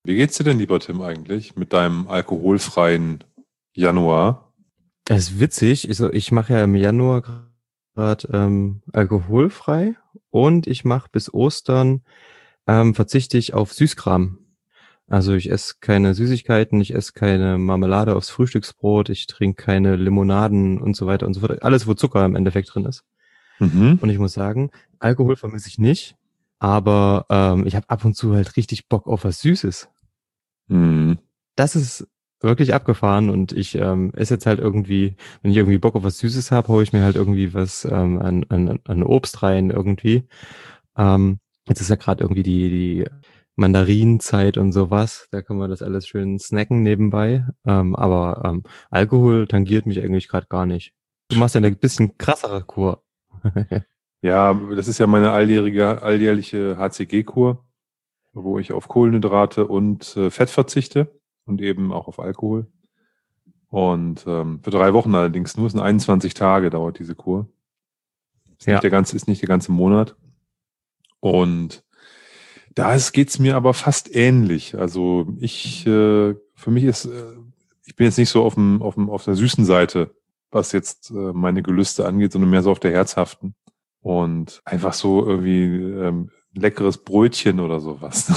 Wie geht's dir denn, lieber Tim, eigentlich mit deinem alkoholfreien Januar? Das ist witzig. Ich mache ja im Januar gerade alkoholfrei und ich mache bis Ostern verzichte ich auf Süßkram. Also ich esse keine Süßigkeiten, ich esse keine Marmelade aufs Frühstücksbrot, ich trinke keine Limonaden und so weiter und so fort. Alles, wo Zucker im Endeffekt drin ist. Mhm. Und ich muss sagen, Alkohol vermisse ich nicht, aber ich habe ab und zu halt richtig Bock auf was Süßes. Mhm. Das ist wirklich abgefahren und ich esse jetzt halt irgendwie, wenn ich irgendwie Bock auf was Süßes habe, hole ich mir halt irgendwie was an Obst rein irgendwie. Jetzt ist ja gerade irgendwie die Mandarinenzeit und sowas, da kann man das alles schön snacken nebenbei. Aber Alkohol tangiert mich eigentlich gerade gar nicht. Du machst ja eine bisschen krassere Kur. Ja, das ist ja meine alljährliche HCG-Kur, wo ich auf Kohlenhydrate und Fett verzichte und eben auch auf Alkohol. Und für 3 Wochen allerdings nur, es sind 21 Tage dauert diese Kur. Ja, Ist nicht der ganze Monat. Und geht's mir aber fast ähnlich. Also für mich ich bin jetzt nicht so auf der süßen Seite, was jetzt meine Gelüste angeht, sondern mehr so auf der herzhaften. Und einfach so irgendwie ein leckeres Brötchen oder sowas.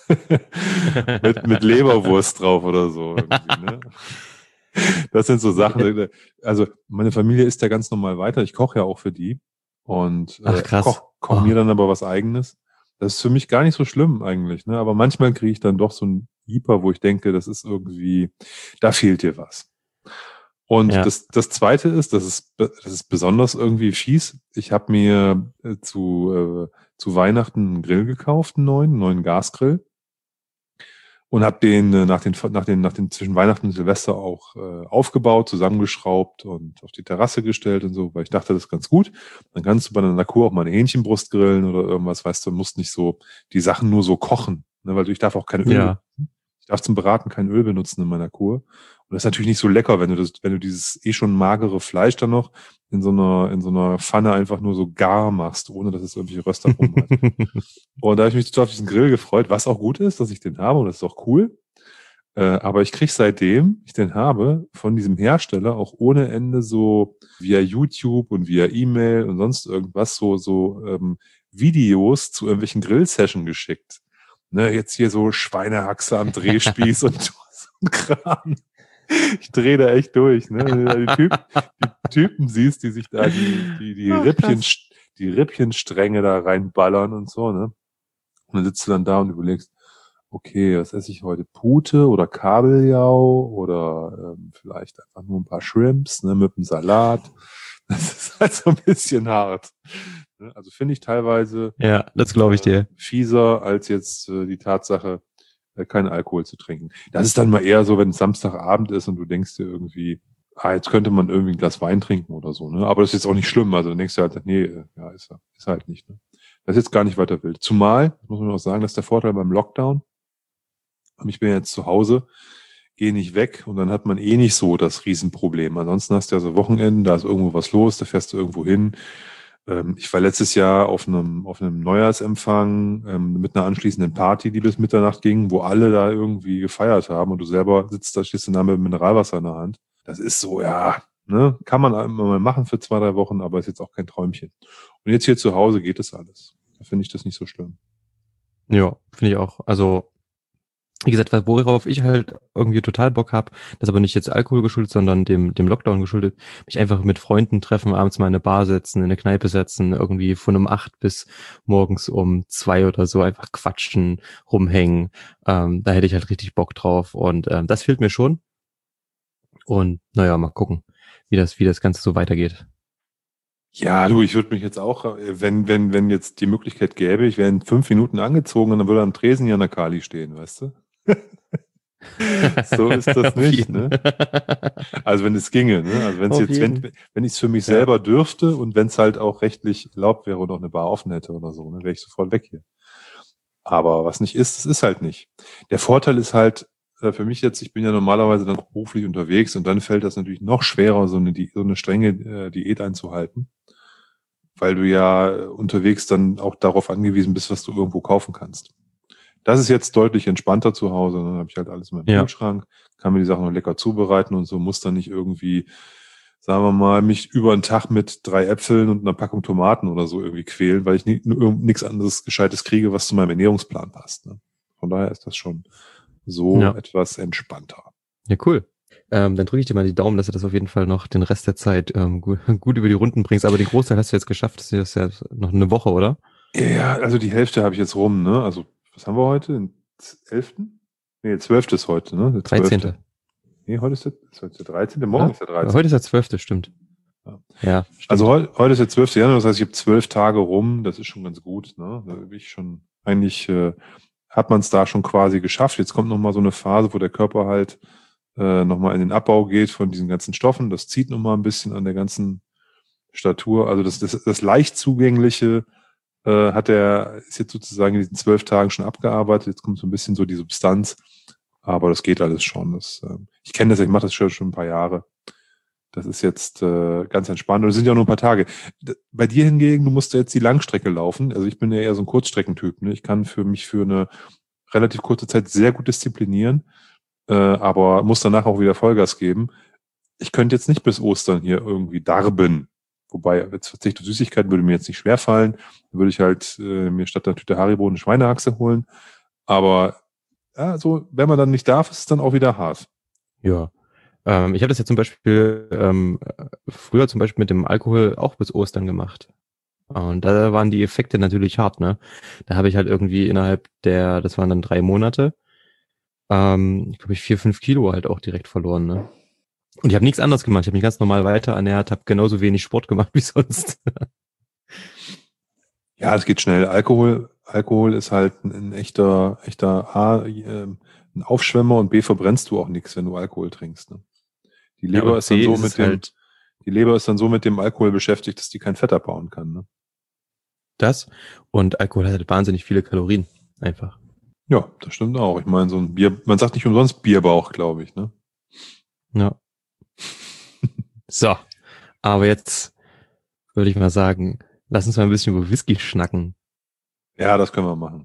Mit Leberwurst drauf oder so irgendwie, ne? Das sind so Sachen. Also meine Familie isst ja ganz normal weiter. Ich koche ja auch für die und ach krass. koch Oh. mir dann aber was Eigenes. Das ist für mich gar nicht so schlimm eigentlich, ne? Aber manchmal kriege ich dann doch so ein Hyper, wo ich denke, das ist irgendwie, da fehlt dir was. Und Ja. das Zweite ist, das ist besonders irgendwie fies. Ich habe mir zu Weihnachten einen Grill gekauft, einen neuen Gasgrill. Und habe den nach den zwischen Weihnachten und Silvester auch aufgebaut, zusammengeschraubt und auf die Terrasse gestellt und so, weil ich dachte, das ist ganz gut. Dann kannst du bei einer Kur auch mal eine Hähnchenbrust grillen oder irgendwas, weißt du, musst nicht so die Sachen nur so kochen, ne, weil ich darf auch kein Öl, Ja. ich darf zum Braten kein Öl benutzen in meiner Kur. Und das ist natürlich nicht so lecker, wenn du dieses eh schon magere Fleisch dann noch in so einer Pfanne einfach nur so gar machst, ohne dass es irgendwie Röstaromen hat. Und da habe ich mich total auf diesen Grill gefreut, was auch gut ist, dass ich den habe und das ist auch cool. Aber ich kriege seitdem ich den habe, von diesem Hersteller auch ohne Ende so via YouTube und via E-Mail und sonst irgendwas so Videos zu irgendwelchen Grill-Session geschickt. Ne, jetzt hier so Schweinehaxe am Drehspieß und so ein Kram. Ich drehe da echt durch. Ne? Wenn du da die Typen siehst, die sich da Ach krass. die Rippchenstränge da reinballern und so, ne? Und dann sitzt du dann da und überlegst, okay, was esse ich heute? Pute oder Kabeljau oder vielleicht einfach nur ein paar Shrimps, ne, mit einem Salat. Das ist halt so ein bisschen hart. Ne? Also finde ich teilweise Ja, das glaube ich dir. fieser als jetzt die Tatsache, keinen Alkohol zu trinken. Das ist dann mal eher so, wenn es Samstagabend ist und du denkst dir irgendwie, jetzt könnte man irgendwie ein Glas Wein trinken oder so, ne? Aber das ist jetzt auch nicht schlimm. Also dann denkst du halt, nee, ja, ist halt nicht, ne? Das ist jetzt gar nicht weiter wild. Zumal, muss man auch sagen, das ist der Vorteil beim Lockdown. Ich bin jetzt zu Hause, gehe nicht weg und dann hat man eh nicht so das Riesenproblem. Ansonsten hast du ja so Wochenenden, da ist irgendwo was los, da fährst du irgendwo hin. Ich war letztes Jahr auf einem Neujahrsempfang mit einer anschließenden Party, die bis Mitternacht ging, wo alle da irgendwie gefeiert haben und du selber sitzt da, stehst du da mit Mineralwasser in der Hand. Das ist so, ja, ne, kann man immer mal machen für 2, 3 Wochen, aber ist jetzt auch kein Träumchen. Und jetzt hier zu Hause geht es alles. Da finde ich das nicht so schlimm. Ja, finde ich auch. Also, wie gesagt, worauf ich halt irgendwie total Bock habe, das ist aber nicht jetzt Alkohol geschuldet, sondern dem Lockdown geschuldet, mich einfach mit Freunden treffen, abends mal in eine Bar setzen, in eine Kneipe setzen, irgendwie von um 8 bis morgens um 2 oder so einfach quatschen, rumhängen. Da hätte ich halt richtig Bock drauf und das fehlt mir schon. Und naja, mal gucken, wie das Ganze so weitergeht. Ja, du, ich würde mich jetzt auch, wenn jetzt die Möglichkeit gäbe, ich wäre in 5 Minuten angezogen und dann würde am Tresen Jana Kali stehen, weißt du? So ist das Auf nicht, jeden. ne? Also wenn es ginge, ne? Also Auf jeden. wenn ich es für mich Ja. selber dürfte und wenn es halt auch rechtlich erlaubt wäre und auch eine Bar offen hätte oder so, ne, wäre ich sofort weg hier. Aber was nicht ist, das ist halt nicht. Der Vorteil ist halt, für mich jetzt, ich bin ja normalerweise dann auch beruflich unterwegs und dann fällt das natürlich noch schwerer, so eine strenge Diät einzuhalten, weil du ja unterwegs dann auch darauf angewiesen bist, was du irgendwo kaufen kannst. Das ist jetzt deutlich entspannter zu Hause. Dann habe ich halt alles in meinem Kühlschrank, kann mir die Sachen noch lecker zubereiten und so, muss dann nicht irgendwie, sagen wir mal, mich über einen Tag mit 3 Äpfeln und einer Packung Tomaten oder so irgendwie quälen, weil ich nichts anderes Gescheites kriege, was zu meinem Ernährungsplan passt. Ne? Von daher ist das schon so etwas entspannter. Ja, cool. Dann drücke ich dir mal die Daumen, dass du das auf jeden Fall noch den Rest der Zeit gut über die Runden bringst. Aber den Großteil hast du jetzt geschafft. Das ist ja noch eine Woche, oder? Ja, also die Hälfte habe ich jetzt rum. Ne? Also was haben wir heute? Den 11.? Nee, 12. ist heute. Ne? Der 13. Nee, heute ist der 13. Morgen ist der 13. Heute ist der 12. Stimmt. Ja, stimmt. Also heute ist der 12. Januar, das heißt, ich habe 12 Tage rum. Das ist schon ganz gut. Ne? Da bin ich schon, eigentlich hat man es da schon quasi geschafft. Jetzt kommt nochmal so eine Phase, wo der Körper halt nochmal in den Abbau geht von diesen ganzen Stoffen. Das zieht nochmal ein bisschen an der ganzen Statur. Also das leicht zugängliche ist jetzt sozusagen in diesen 12 Tagen schon abgearbeitet. Jetzt kommt so ein bisschen so die Substanz. Aber das geht alles schon. Ich kenne das, ich mache das schon ein paar Jahre. Das ist jetzt ganz entspannt. Und es sind ja nur ein paar Tage. Bei dir hingegen, du musst ja jetzt die Langstrecke laufen. Also ich bin ja eher so ein Kurzstreckentyp. Ne? Ich kann mich für eine relativ kurze Zeit sehr gut disziplinieren, aber muss danach auch wieder Vollgas geben. Ich könnte jetzt nicht bis Ostern hier irgendwie darben. Wobei, jetzt Verzicht auf Süßigkeiten würde mir jetzt nicht schwerfallen. Dann würde ich halt mir statt einer Tüte Haribo eine Schweinehaxe holen. Aber ja, so, wenn man dann nicht darf, ist es dann auch wieder hart. Ja. Ich habe das ja zum Beispiel früher zum Beispiel mit dem Alkohol auch bis Ostern gemacht. Und da waren die Effekte natürlich hart, ne? Da habe ich halt irgendwie das waren dann 3 Monate, ich glaube, 4-5 Kilo halt auch direkt verloren, ne? Und ich habe nichts anderes gemacht. Ich habe mich ganz normal weiter ernährt, habe genauso wenig Sport gemacht wie sonst. Ja, es geht schnell. Alkohol ist halt ein echter A, ein Aufschwemmer, und B, verbrennst du auch nichts, wenn du Alkohol trinkst. Ne? Die Leber ist dann so mit dem Alkohol beschäftigt, dass die kein Fett abbauen kann. Ne? Das und Alkohol hat halt wahnsinnig viele Kalorien, einfach. Ja, das stimmt auch. Ich meine, so ein Bier, man sagt nicht umsonst Bierbauch, glaube ich, ne? Ja. So, aber jetzt würde ich mal sagen, lass uns mal ein bisschen über Whisky schnacken. Ja, das können wir machen.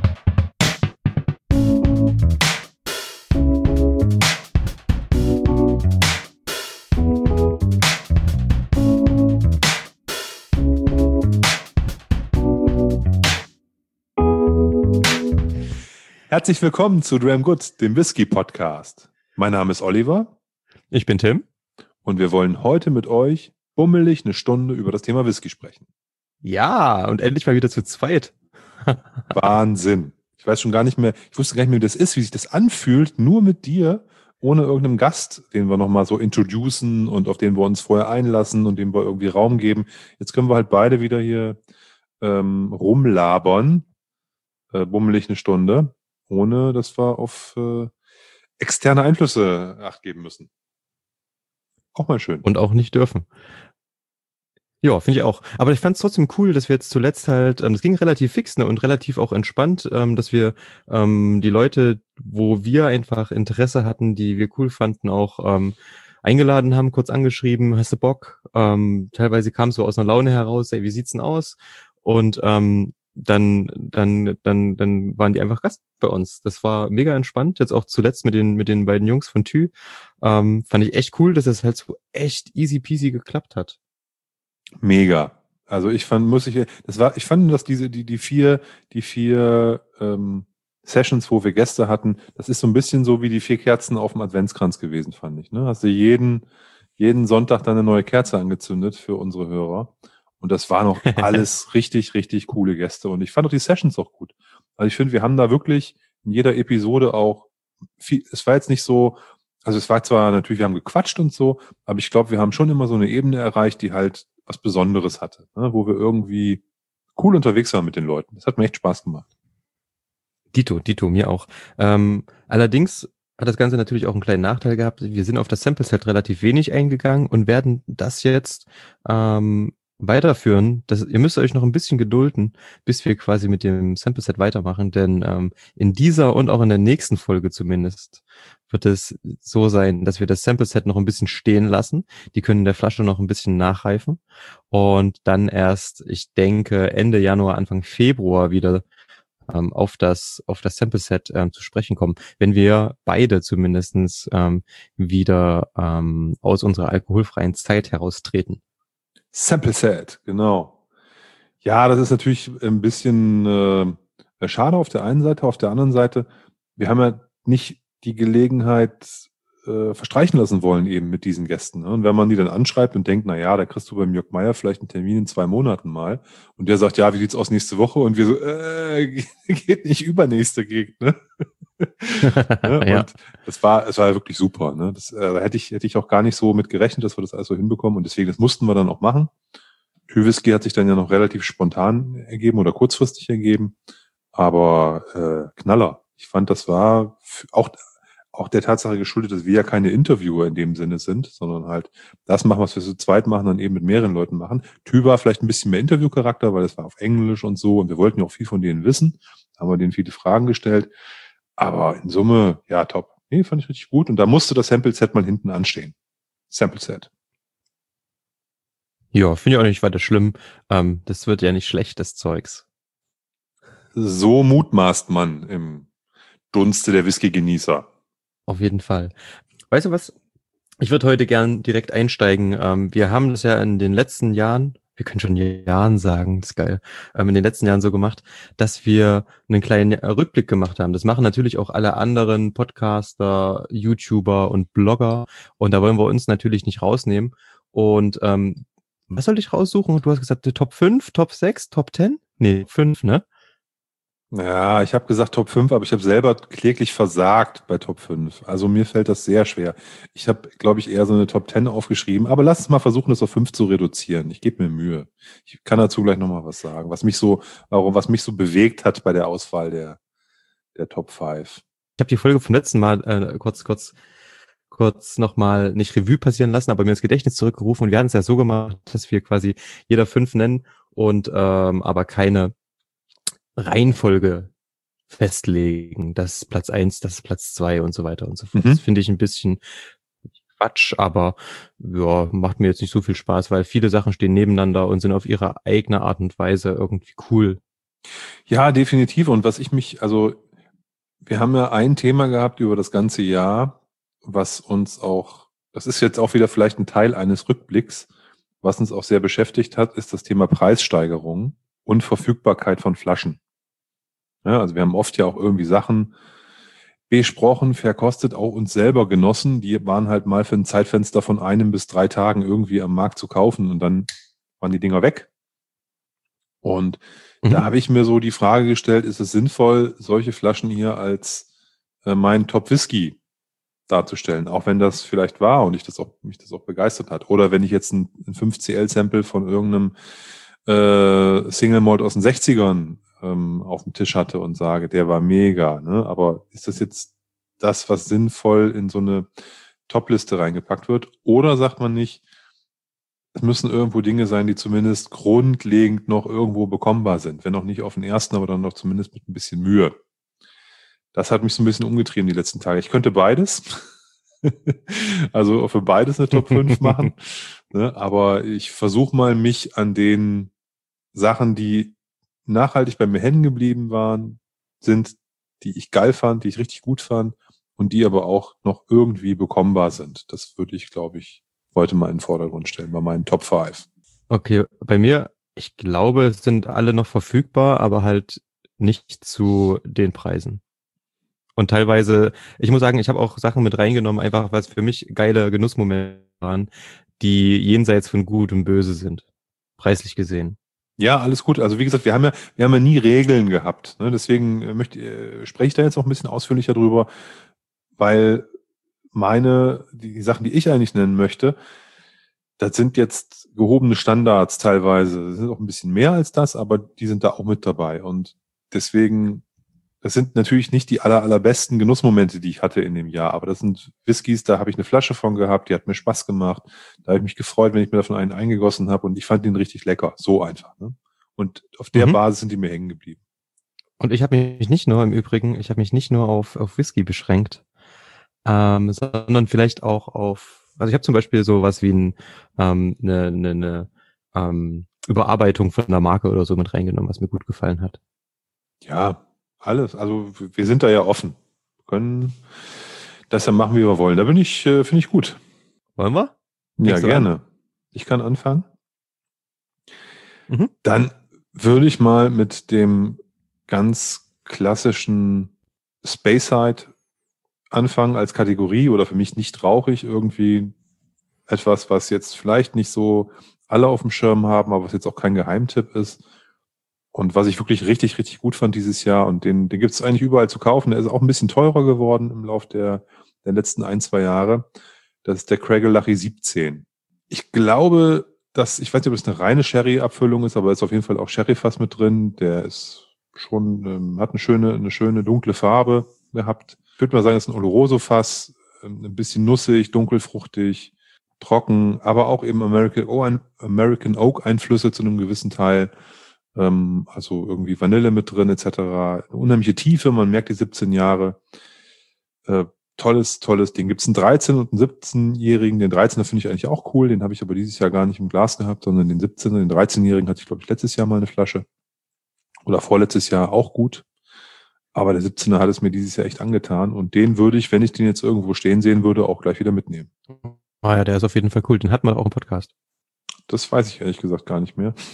Herzlich willkommen zu Dram Good, dem Whisky-Podcast. Mein Name ist Oliver. Ich bin Tim. Und wir wollen heute mit euch bummelig eine Stunde über das Thema Whisky sprechen. Ja, und endlich mal wieder zu zweit. Wahnsinn. Ich wusste gar nicht mehr, wie das ist, wie sich das anfühlt, nur mit dir, ohne irgendeinem Gast, den wir nochmal so introducen und auf den wir uns vorher einlassen und dem wir irgendwie Raum geben. Jetzt können wir halt beide wieder hier rumlabern, bummelig eine Stunde, ohne dass wir auf externe Einflüsse Acht geben müssen. Auch mal schön. Und auch nicht dürfen. Ja, finde ich auch. Aber ich fand es trotzdem cool, dass wir jetzt zuletzt halt, das ging relativ fix, ne, und relativ auch entspannt, dass wir die Leute, wo wir einfach Interesse hatten, die wir cool fanden, auch eingeladen haben, kurz angeschrieben, hast du Bock? Teilweise kam es so aus einer Laune heraus, ey, wie sieht's denn aus? Und dann waren die einfach Gast bei uns. Das war mega entspannt. Jetzt auch zuletzt mit den beiden Jungs von Thü. Fand ich echt cool, dass es halt so echt easy peasy geklappt hat. Mega. Also ich fand, dass die vier Sessions, wo wir Gäste hatten, das ist so ein bisschen so wie die 4 Kerzen auf dem Adventskranz gewesen, fand ich. Ne? Hast du jeden Sonntag dann eine neue Kerze angezündet für unsere Hörer. Und das waren auch alles richtig, richtig coole Gäste. Und ich fand auch die Sessions auch gut. Also ich finde, wir haben da wirklich in jeder Episode auch viel, es war jetzt nicht so, also es war zwar natürlich, wir haben gequatscht und so, aber ich glaube, wir haben schon immer so eine Ebene erreicht, die halt was Besonderes hatte, ne? Wo wir irgendwie cool unterwegs waren mit den Leuten. Das hat mir echt Spaß gemacht. Dito, mir auch. Allerdings hat das Ganze natürlich auch einen kleinen Nachteil gehabt. Wir sind auf das Sample-Set relativ wenig eingegangen und werden das jetzt weiterführen. Ihr müsst euch noch ein bisschen gedulden, bis wir quasi mit dem Sample-Set weitermachen, denn in dieser und auch in der nächsten Folge zumindest wird es so sein, dass wir das Sample-Set noch ein bisschen stehen lassen. Die können in der Flasche noch ein bisschen nachreifen und dann erst, ich denke, Ende Januar, Anfang Februar wieder auf das Sample-Set zu sprechen kommen. Wenn wir beide zumindestens wieder aus unserer alkoholfreien Zeit heraustreten. Sample Set, genau. Ja, das ist natürlich ein bisschen schade auf der einen Seite. Auf der anderen Seite, wir haben ja nicht die Gelegenheit verstreichen lassen wollen eben mit diesen Gästen. Ne? Und wenn man die dann anschreibt und denkt, na ja, da kriegst du beim Jörg Meier vielleicht einen Termin in 2 Monaten mal. Und der sagt, ja, wie sieht's aus nächste Woche? Und wir so, geht nicht übernächste geht, ne? Ne? Ja. Und es war wirklich super. Ne? Da hätte ich auch gar nicht so mit gerechnet, dass wir das alles so hinbekommen. Und deswegen, das mussten wir dann auch machen. Tüwhisky hat sich dann ja noch relativ spontan ergeben oder kurzfristig ergeben. Aber Knaller. Ich fand, das war auch der Tatsache geschuldet, dass wir ja keine Interviewer in dem Sinne sind, sondern halt das machen, was wir zu zweit machen, dann eben mit mehreren Leuten machen. Tü war vielleicht ein bisschen mehr Interviewcharakter, weil es war auf Englisch und so und wir wollten ja auch viel von denen wissen, haben wir denen viele Fragen gestellt. Aber in Summe, ja, top. Nee, fand ich richtig gut. Und da musste das Sample-Set mal hinten anstehen. Sample-Set. Ja, finde ich auch nicht weiter schlimm. Das wird ja nicht schlecht, das Zeugs. So mutmaßt man im Dunste der Whisky-Genießer. Auf jeden Fall. Weißt du was? Ich würde heute gern direkt einsteigen. Wir haben das ja in den letzten Jahren, wir können schon Jahren sagen, das ist geil, in den letzten Jahren so gemacht, dass wir einen kleinen Rückblick gemacht haben. Das machen natürlich auch alle anderen Podcaster, YouTuber und Blogger. Und da wollen wir uns natürlich nicht rausnehmen. Und was soll ich raussuchen? Du hast gesagt, die Top 5, Top 6, Top 10? Nee, 5, ne? Ja, ich habe gesagt Top 5, aber ich habe selber kläglich versagt bei Top 5. Also mir fällt das sehr schwer. Ich habe, glaube ich, eher so eine Top 10 aufgeschrieben, aber lass uns mal versuchen, das auf 5 zu reduzieren. Ich gebe mir Mühe. Ich kann dazu gleich nochmal was sagen, was mich so bewegt hat bei der Auswahl der Top 5. Ich habe die Folge vom letzten Mal kurz nochmal nicht Revue passieren lassen, aber mir ins Gedächtnis zurückgerufen und wir hatten es ja so gemacht, dass wir quasi jeder 5 nennen und aber keine Reihenfolge festlegen. Das ist Platz 1, das ist Platz 2 und so weiter und so fort. Das finde ich ein bisschen Quatsch, aber ja, macht mir jetzt nicht so viel Spaß, weil viele Sachen stehen nebeneinander und sind auf ihre eigene Art und Weise irgendwie cool. Ja, definitiv. Und wir haben ja ein Thema gehabt über das ganze Jahr, was uns auch, das ist jetzt auch wieder vielleicht ein Teil eines Rückblicks, was uns auch sehr beschäftigt hat, ist das Thema Preissteigerung und Verfügbarkeit von Flaschen. Ja, also wir haben oft ja auch irgendwie Sachen besprochen, verkostet, auch uns selber genossen. Die waren halt mal für ein Zeitfenster von 1 bis 3 Tagen irgendwie am Markt zu kaufen und dann waren die Dinger weg. Und da habe ich mir so die Frage gestellt, ist es sinnvoll, solche Flaschen hier als mein Top-Whisky darzustellen, auch wenn das vielleicht war und mich das auch begeistert hat. Oder wenn ich jetzt ein 5CL-Sample von irgendeinem Single Malt aus den 60ern auf dem Tisch hatte und sage, der war mega. Ne? Aber ist das jetzt das, was sinnvoll in so eine Top-Liste reingepackt wird? Oder sagt man nicht, es müssen irgendwo Dinge sein, die zumindest grundlegend noch irgendwo bekommbar sind. Wenn auch nicht auf den ersten, aber dann noch zumindest mit ein bisschen Mühe. Das hat mich so ein bisschen umgetrieben die letzten Tage. Ich könnte beides. Also für beides eine Top 5 machen. Ne? Aber ich versuche mal, mich an den Sachen, die nachhaltig bei mir hängen geblieben sind, die ich geil fand, die ich richtig gut fand und die aber auch noch irgendwie bekommbar sind. Das würde ich, glaube ich, heute mal in den Vordergrund stellen, bei meinen Top 5. Okay, bei mir, ich glaube, es sind alle noch verfügbar, aber halt nicht zu den Preisen. Und teilweise, ich muss sagen, ich habe auch Sachen mit reingenommen, einfach weil es für mich geile Genussmomente waren, die jenseits von Gut und Böse sind, preislich gesehen. Ja, alles gut. Also wie gesagt, wir haben ja nie Regeln gehabt. Ne? Deswegen spreche ich da jetzt auch ein bisschen ausführlicher drüber, weil die Sachen, die ich eigentlich nennen möchte, das sind jetzt gehobene Standards teilweise. Das sind auch ein bisschen mehr als das, aber die sind da auch mit dabei. Und deswegen, das sind natürlich nicht die allerbesten Genussmomente, die ich hatte in dem Jahr, aber das sind Whiskys, da habe ich eine Flasche von gehabt, die hat mir Spaß gemacht. Da habe ich mich gefreut, wenn ich mir davon einen eingegossen habe und ich fand den richtig lecker. So einfach. Ne? Und auf der Basis sind die mir hängen geblieben. Und ich habe mich nicht nur auf Whisky beschränkt, sondern vielleicht auch also ich habe zum Beispiel sowas wie eine Überarbeitung von einer Marke oder so mit reingenommen, was mir gut gefallen hat. Ja, alles. Also wir sind da ja offen. Wir können das ja machen, wie wir wollen. Da finde ich gut. Wollen wir? Ja, Fängst du an? gerne. Ich kann anfangen. Mhm. Dann würde ich mal mit dem ganz klassischen Speyside anfangen als Kategorie oder für mich nicht rauchig irgendwie etwas, was jetzt vielleicht nicht so alle auf dem Schirm haben, aber was jetzt auch kein Geheimtipp ist und was ich wirklich richtig, richtig gut fand dieses Jahr und den gibt es eigentlich überall zu kaufen. Der ist auch ein bisschen teurer geworden im Lauf der letzten 1, 2 Jahre. Das ist der Craiglachie 17. Ich glaube, ich weiß nicht, ob es eine reine Sherry-Abfüllung ist, aber es ist auf jeden Fall auch Sherry-Fass mit drin. Der ist schon, hat eine schöne dunkle Farbe gehabt. Ich würde mal sagen, es ist ein Oloroso-Fass, ein bisschen nussig, dunkelfruchtig, trocken, aber auch eben American Oak Einflüsse zu einem gewissen Teil. Also irgendwie Vanille mit drin etc. Eine unheimliche Tiefe, man merkt die 17 Jahre. Tolles Ding. Gibt's einen 13- und einen 17-Jährigen. Den 13er finde ich eigentlich auch cool. Den habe ich aber dieses Jahr gar nicht im Glas gehabt, sondern den 17er. Den 13-Jährigen hatte ich, glaube ich, letztes Jahr mal eine Flasche. Oder vorletztes Jahr auch gut. Aber der 17er hat es mir dieses Jahr echt angetan. Und den würde ich, wenn ich den jetzt irgendwo stehen sehen würde, auch gleich wieder mitnehmen. Ah ja, der ist auf jeden Fall cool. Den hat man auch im Podcast. Das weiß ich ehrlich gesagt gar nicht mehr.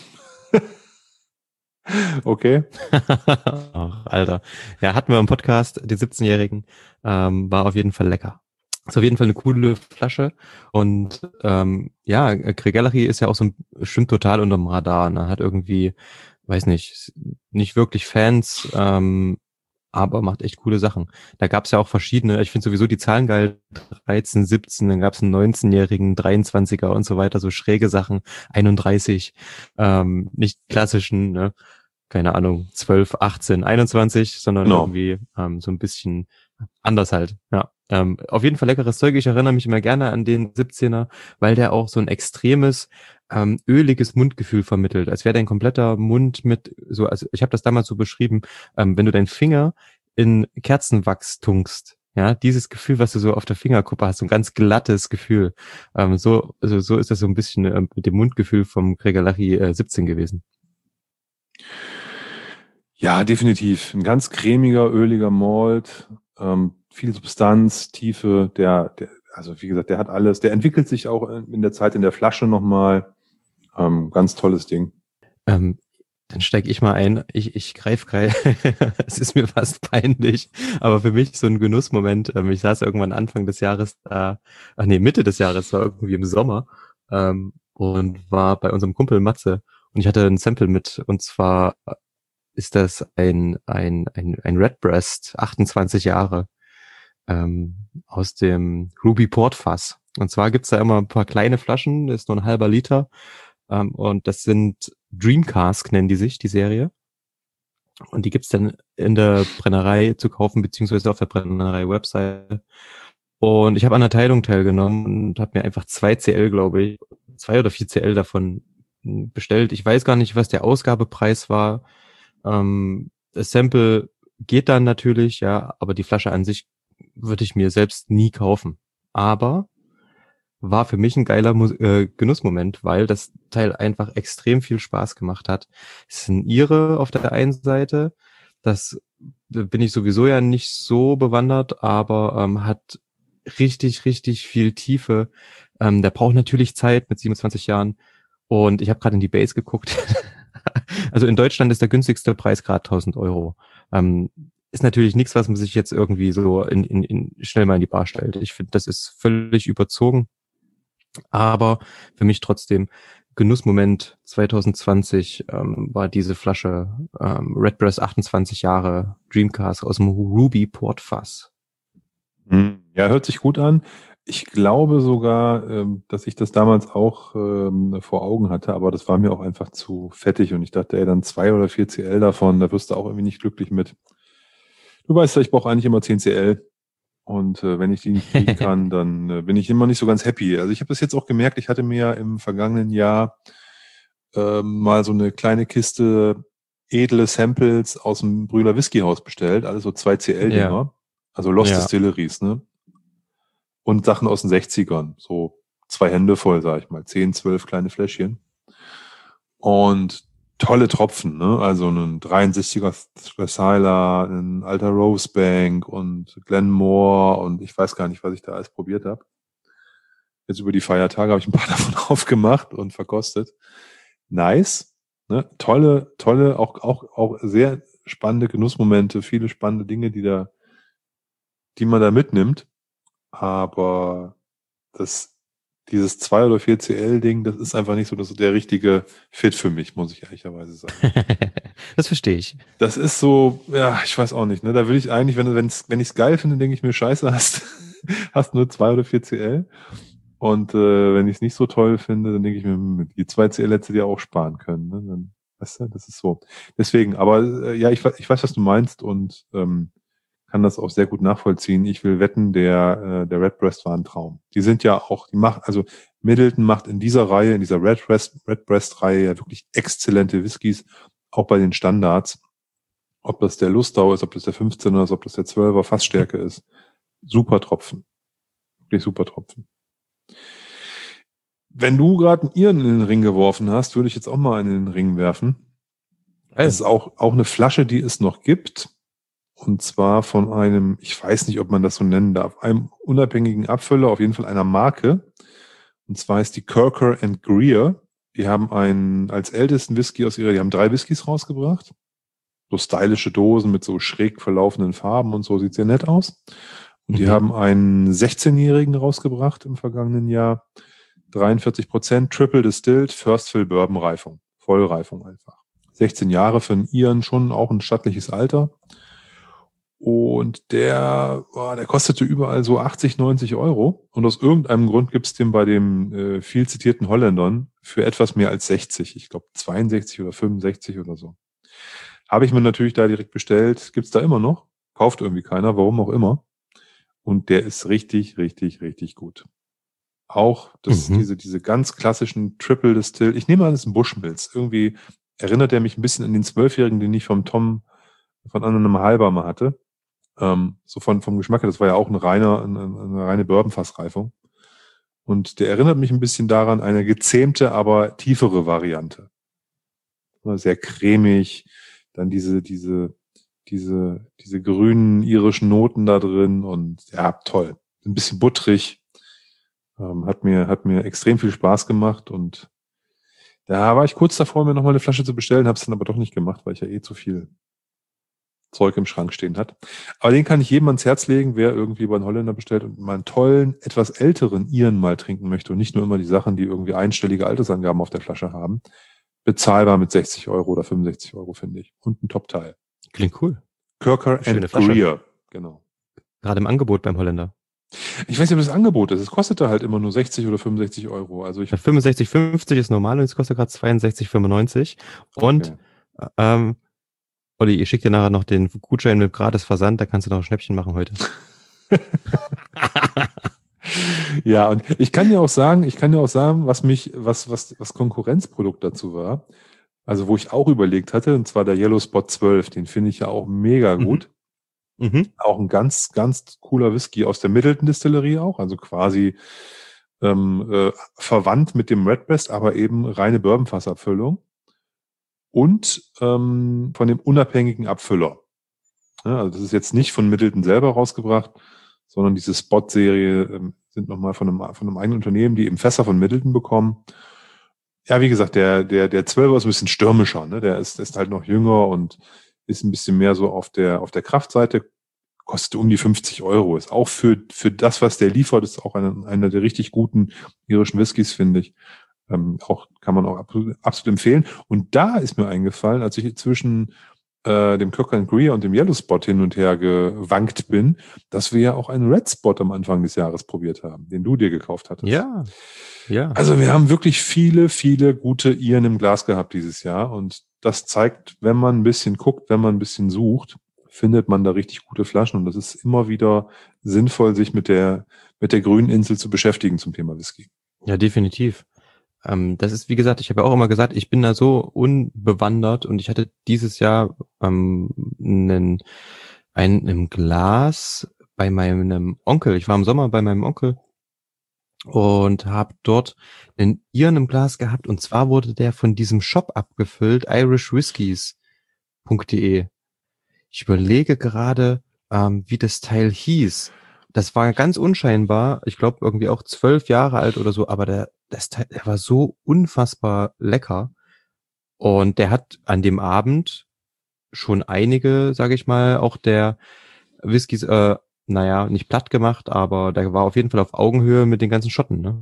Okay. Ach, Alter. Ja, hatten wir im Podcast, den 17-Jährigen. War auf jeden Fall lecker. Ist auf jeden Fall eine coole Flasche. Und ja, Craiglachie ist ja auch so stimmt total unterm Radar. Ne? Hat irgendwie, weiß nicht wirklich Fans, aber macht echt coole Sachen. Da gab's ja auch verschiedene, ich finde sowieso die Zahlen geil, 13, 17, dann gab's einen 19-jährigen, 23er und so weiter, so schräge Sachen, 31, nicht klassischen, ne? Keine Ahnung, 12, 18, 21, sondern Genau. irgendwie so ein bisschen anders halt, ja. Auf jeden Fall leckeres Zeug. Ich erinnere mich immer gerne an den 17er, weil der auch so ein extremes, öliges Mundgefühl vermittelt, als wäre dein kompletter Mund mit so, also ich habe das damals so beschrieben, wenn du deinen Finger in Kerzenwachs tunkst, ja, dieses Gefühl, was du so auf der Fingerkuppe hast, so ein ganz glattes Gefühl, so ist das so ein bisschen mit dem Mundgefühl vom Craiglachie 17 gewesen. Ja, definitiv. Ein ganz cremiger, öliger Malt, viel Substanz, Tiefe, also wie gesagt, der hat alles, der entwickelt sich auch in der Zeit in der Flasche nochmal. Ganz tolles Ding. Dann steige ich mal ein. Ich greife gerade, es ist mir fast peinlich, aber für mich so ein Genussmoment. Ich saß irgendwann Anfang des Jahres da, Mitte des Jahres, war irgendwie im Sommer, und war bei unserem Kumpel Matze und ich hatte ein Sample mit und zwar ist das ein Redbreast, 28 Jahre, aus dem Ruby Port Fass. Und zwar gibt's da immer ein paar kleine Flaschen, das ist nur ein halber Liter, und das sind Dream Cask, nennen die sich, die Serie. Und die gibt's dann in der Brennerei zu kaufen, beziehungsweise auf der Brennerei-Website. Und ich habe an der Teilung teilgenommen und habe mir einfach 2 CL, glaube ich, 2 oder 4 CL davon bestellt. Ich weiß gar nicht, was der Ausgabepreis war. Das Sample geht dann natürlich, ja, aber die Flasche an sich würde ich mir selbst nie kaufen. Aber war für mich ein geiler Genussmoment, weil das Teil einfach extrem viel Spaß gemacht hat. Es ist ein Ire auf der einen Seite, das bin ich sowieso ja nicht so bewandert, aber hat richtig, richtig viel Tiefe. Der braucht natürlich Zeit mit 27 Jahren und ich habe gerade in die Base geguckt. Also in Deutschland ist der günstigste Preis gerade 1.000 Euro. Ist natürlich nichts, was man sich jetzt irgendwie so schnell mal in die Bar stellt. Ich finde, das ist völlig überzogen. Aber für mich trotzdem Genussmoment 2020 war diese Flasche Redbreast 28 Jahre Dream Cask aus dem Ruby Port Fass. Ja, hört sich gut an. Ich glaube sogar, dass ich das damals auch vor Augen hatte, aber das war mir auch einfach zu fettig und ich dachte, ey, dann 2 oder 4 CL davon, da wirst du auch irgendwie nicht glücklich mit. Du weißt ja, ich brauche eigentlich immer 10 CL. Und wenn ich die nicht kriegen kann, dann bin ich immer nicht so ganz happy. Also ich habe das jetzt auch gemerkt, ich hatte mir im vergangenen Jahr mal so eine kleine Kiste edle Samples aus dem Brühler Whiskyhaus bestellt, alles so 2 CL-Dinger. Ja. Also Lost Ja. Distilleries, ne? Und Sachen aus den 60ern. So 2 Hände voll, sag ich mal. 10, 12 kleine Fläschchen. Und tolle Tropfen, ne? Also ein 63er Thrasiler, ein alter Rosebank und Glenmore und ich weiß gar nicht, was ich da alles probiert habe. Jetzt über die Feiertage habe ich ein paar davon aufgemacht und verkostet. Nice, ne? Tolle, auch sehr spannende Genussmomente, viele spannende Dinge, die man da mitnimmt. Aber dieses 2 oder 4 CL-Ding, das ist einfach nicht so der richtige Fit für mich, muss ich ehrlicherweise sagen. Das verstehe ich. Das ist so, ja, ich weiß auch nicht, ne? Da will ich eigentlich, wenn ich es geil finde, denke ich mir, scheiße, hast nur 2 oder 4 CL. Und wenn ich es nicht so toll finde, dann denke ich mir, die 2 CL hättest du dir auch sparen können. Ne? Dann, weißt du, das ist so. Deswegen, aber ja, ich weiß, was du meinst und kann das auch sehr gut nachvollziehen. Ich will wetten, der Redbreast war ein Traum. Die sind ja auch, also Middleton macht in dieser Reihe, in dieser Redbreast-Reihe ja wirklich exzellente Whiskys, auch bei den Standards. Ob das der Lustau ist, ob das der 15er ist, ob das der 12er Fassstärke ist. Super Tropfen. Wirklich super Tropfen. Wenn du gerade einen Iren in den Ring geworfen hast, würde ich jetzt auch mal einen in den Ring werfen. Es ist auch eine Flasche, die es noch gibt. Und zwar von einem, ich weiß nicht, ob man das so nennen darf, einem unabhängigen Abfüller, auf jeden Fall einer Marke. Und zwar ist die Kirker & Greer. Die haben als ältesten Whisky die haben 3 Whiskys rausgebracht. So stylische Dosen mit so schräg verlaufenden Farben und so, sieht sehr nett aus. Und die haben einen 16-Jährigen rausgebracht im vergangenen Jahr. 43%, Triple Distilled, First Fill Bourbon Reifung. Vollreifung einfach. 16 Jahre für einen Iren schon auch ein stattliches Alter. Und der kostete überall so 80, 90 Euro. Und aus irgendeinem Grund gibt's den bei dem viel zitierten Holländern für etwas mehr als 60. Ich glaube 62 oder 65 oder so. Habe ich mir natürlich da direkt bestellt. Gibt's da immer noch. Kauft irgendwie keiner, warum auch immer. Und der ist richtig, richtig, richtig gut. Auch diese ganz klassischen Triple Distill. Ich nehme an, das ist ein Bushmills. Irgendwie erinnert er mich ein bisschen an den 12-Jährigen, den ich vom Tom von einem Halber mal hatte. So vom Geschmack her, das war ja auch eine reine Bourbonfassreifung. Und der erinnert mich ein bisschen daran, eine gezähmte, aber tiefere Variante. Sehr cremig, dann diese grünen irischen Noten da drin und ja, toll. Ein bisschen butterig. Hat mir extrem viel Spaß gemacht und da war ich kurz davor, mir nochmal eine Flasche zu bestellen, habe es dann aber doch nicht gemacht, weil ich ja zu viel Zeug im Schrank stehen hat. Aber den kann ich jedem ans Herz legen, wer irgendwie bei einem Holländer bestellt und mal einen tollen, etwas älteren Iren mal trinken möchte und nicht nur immer die Sachen, die irgendwie einstellige Altersangaben auf der Flasche haben. Bezahlbar mit 60 Euro oder 65 Euro, finde ich. Und ein Top-Teil. Klingt cool. Kirker & Greer. Genau. Gerade im Angebot beim Holländer. Ich weiß nicht, ob das Angebot ist. Es kostete halt immer nur 60 oder 65 Euro. Also 65,50 ist normal und es kostet gerade 62,95. Und okay. Olli, ich schicke dir nachher noch den Gutschein mit gratis Versand, da kannst du noch ein Schnäppchen machen heute. Ja, und ich kann dir auch sagen, was Konkurrenzprodukt dazu war. Also, wo ich auch überlegt hatte, und zwar der Yellow Spot 12, den finde ich ja auch mega gut. Auch ein ganz, ganz cooler Whisky aus der Middleton Distillerie auch, also quasi verwandt mit dem Redbreast, aber eben reine Bourbonfassabfüllung. Und von dem unabhängigen Abfüller. Ja, also das ist jetzt nicht von Middleton selber rausgebracht, sondern diese Spot-Serie sind nochmal von einem eigenen Unternehmen, die eben Fässer von Middleton bekommen. Ja, wie gesagt, der 12er ist ein bisschen stürmischer, ne? Der ist halt noch jünger und ist ein bisschen mehr so auf der Kraftseite, kostet um die 50 Euro. Ist auch für das, was der liefert, ist auch einer der richtig guten irischen Whiskys, finde ich. Kann man auch absolut empfehlen. Und da ist mir eingefallen, als ich zwischen dem Kirker & Greer und dem Yellow Spot hin und her gewankt bin, dass wir ja auch einen Red Spot am Anfang des Jahres probiert haben, den du dir gekauft hattest. Ja. Also wir haben wirklich viele, viele gute Iren im Glas gehabt dieses Jahr und das zeigt, wenn man ein bisschen guckt, wenn man ein bisschen sucht, findet man da richtig gute Flaschen und das ist immer wieder sinnvoll, sich mit der grünen Insel zu beschäftigen zum Thema Whisky. Ja, definitiv. Das ist, wie gesagt, ich habe ja auch immer gesagt, ich bin da so unbewandert und ich hatte dieses Jahr im Glas bei meinem Onkel. Ich war im Sommer bei meinem Onkel und habe dort einen Iren im Glas gehabt und zwar wurde der von diesem Shop abgefüllt, irishwhiskies.de. Ich überlege gerade, wie das Teil hieß. Das war ganz unscheinbar. Ich glaube irgendwie auch 12 Jahre alt oder so, aber das Teil, der war so unfassbar lecker. Und der hat an dem Abend schon einige, sage ich mal, auch der Whiskys, naja, nicht platt gemacht, aber der war auf jeden Fall auf Augenhöhe mit den ganzen Schotten. Ne?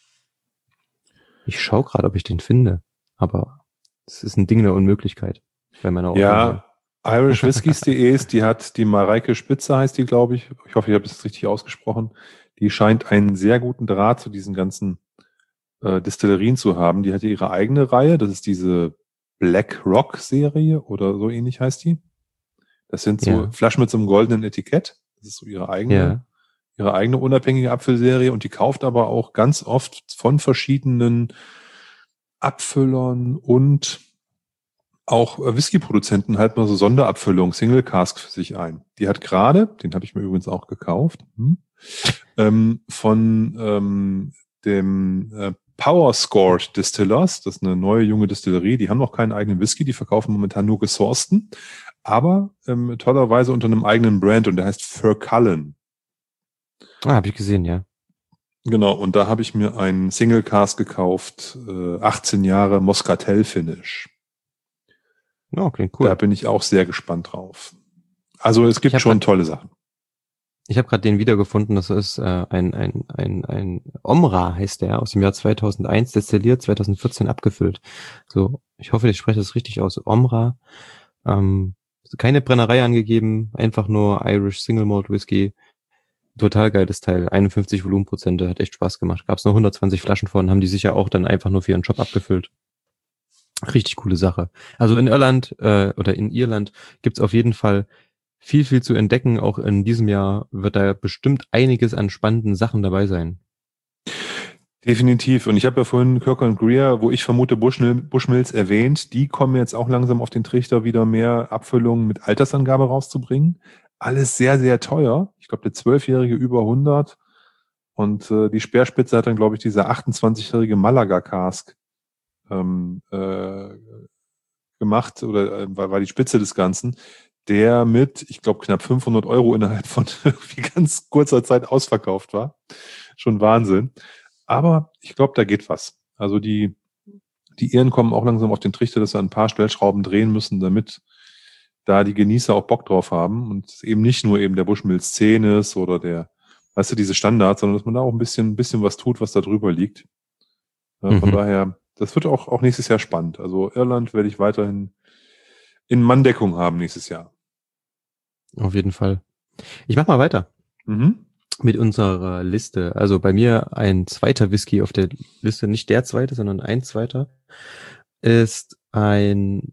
Ich schaue gerade, ob ich den finde, aber es ist ein Ding der Unmöglichkeit bei meiner Ordnung hier. Ja, irishwhiskies.de ist, die hat die Mareike Spitzer, heißt die, glaube ich. Ich hoffe, ich habe es richtig ausgesprochen. Die scheint einen sehr guten Draht zu diesen ganzen Destillerien zu haben. Die hat ja ihre eigene Reihe. Das ist diese Black Rock Serie oder so ähnlich heißt die. Das sind so Ja, Flaschen mit so einem goldenen Etikett. Das ist so ja. ihre eigene unabhängige Apfelserie. Und die kauft aber auch ganz oft von verschiedenen Abfüllern und auch Whisky-Produzenten halt mal so Sonderabfüllung, Single Cask für sich ein. Die hat gerade, den habe ich mir übrigens auch gekauft, von dem Power Scored Distillers, das ist eine neue junge Distillerie, die haben noch keinen eigenen Whisky, die verkaufen momentan nur gesourcten, aber tollerweise unter einem eigenen Brand und der heißt Furcullen. Habe ich gesehen, ja. Genau, und da habe ich mir einen Single Cask gekauft, 18 Jahre Moscatel Finish. Ja, klingt Da cool. bin ich auch sehr gespannt drauf. Also es Ich gibt habe schon grad, tolle Sachen. ich habe gerade den wiedergefunden. Das ist ein Omra heißt der aus dem Jahr 2001 destilliert, 2014 abgefüllt. So, ich hoffe, ich spreche das richtig aus. Omra. Ähm, keine Brennerei angegeben, einfach nur Irish Single Malt Whisky. Total geiles Teil. 51 Volumenprozente, hat echt Spaß gemacht. Gab's nur 120 Flaschen von, haben die sicher auch dann einfach nur für ihren Shop abgefüllt. Richtig coole Sache. Also in Irland oder in Irland gibt's auf jeden Fall viel zu entdecken. Auch in diesem Jahr wird da bestimmt einiges an spannenden Sachen dabei sein. Definitiv. Und ich habe ja vorhin Kirk und Greer, wo ich vermute Bushmills erwähnt, die kommen jetzt auch langsam auf den Trichter, wieder mehr Abfüllungen mit Altersangabe rauszubringen. Alles sehr, sehr teuer. Ich glaube, der 12-Jährige über 100 und die Speerspitze hat dann, glaube ich, dieser 28-jährige Malaga Cask ähm, äh, gemacht oder war die Spitze des Ganzen, der mit, ich glaube, knapp 500 Euro innerhalb von irgendwie ganz kurzer Zeit ausverkauft war. Schon Wahnsinn. Aber ich glaube, da geht was. Also die Iren kommen auch langsam auf den Trichter, dass sie ein paar Stellschrauben drehen müssen, damit da die Genießer auch Bock drauf haben und es eben nicht nur eben der Bushmills 10 ist oder der, weißt du, diese Standards, sondern dass man da auch ein bisschen was tut, was da drüber liegt. Von Mhm, daher, das wird auch nächstes Jahr spannend. Also Irland werde ich weiterhin in Manndeckung haben nächstes Jahr. auf jeden Fall. Ich mach mal weiter Mhm. mit unserer Liste. Also bei mir ein zweiter Whisky auf der Liste, nicht der zweite, sondern ein zweiter, ist ein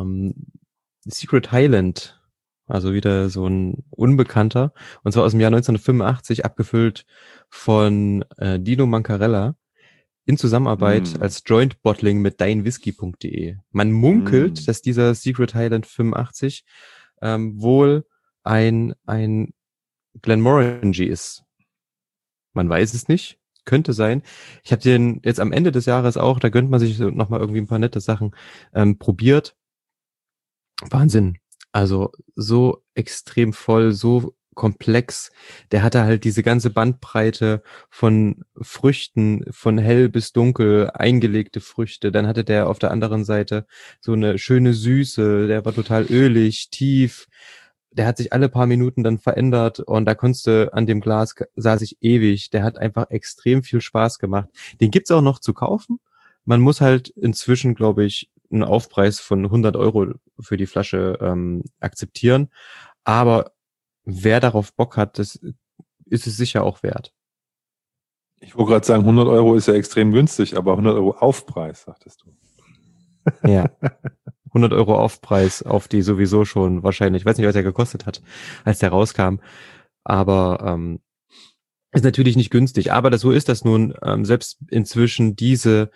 Secret Highland. Also wieder so ein Unbekannter. Und zwar aus dem Jahr 1985, abgefüllt von Dino Mancarella in Zusammenarbeit Mm. als Joint Bottling mit deinwhisky.de. Man munkelt, Mm. dass dieser Secret Highland 85 wohl ein Glenmorangie ist. Man weiß es nicht. Könnte sein. Ich habe den jetzt am Ende des Jahres auch, da gönnt man sich so nochmal irgendwie ein paar nette Sachen probiert. Wahnsinn. Also so extrem voll, so komplex. Der hatte halt diese ganze Bandbreite von Früchten, von hell bis dunkel, eingelegte Früchte. Dann hatte der auf der anderen Seite so eine schöne Süße, der war total ölig, tief. Der hat sich alle paar Minuten dann verändert und da konntest du an dem Glas, saß ich ewig. Der hat einfach extrem viel Spaß gemacht. Den gibt's auch noch zu kaufen. Man muss halt inzwischen, glaube ich, einen Aufpreis von 100 Euro für die Flasche akzeptieren. Aber wer darauf Bock hat, das ist es sicher auch wert. Ich wollte gerade sagen, 100 Euro ist ja extrem günstig, aber 100 Euro Aufpreis, sagtest du. Ja, 100 Euro Aufpreis auf die sowieso schon wahrscheinlich. Ich weiß nicht, was er gekostet hat, als der rauskam. Aber ist natürlich nicht günstig. Aber so ist das nun. Selbst inzwischen diese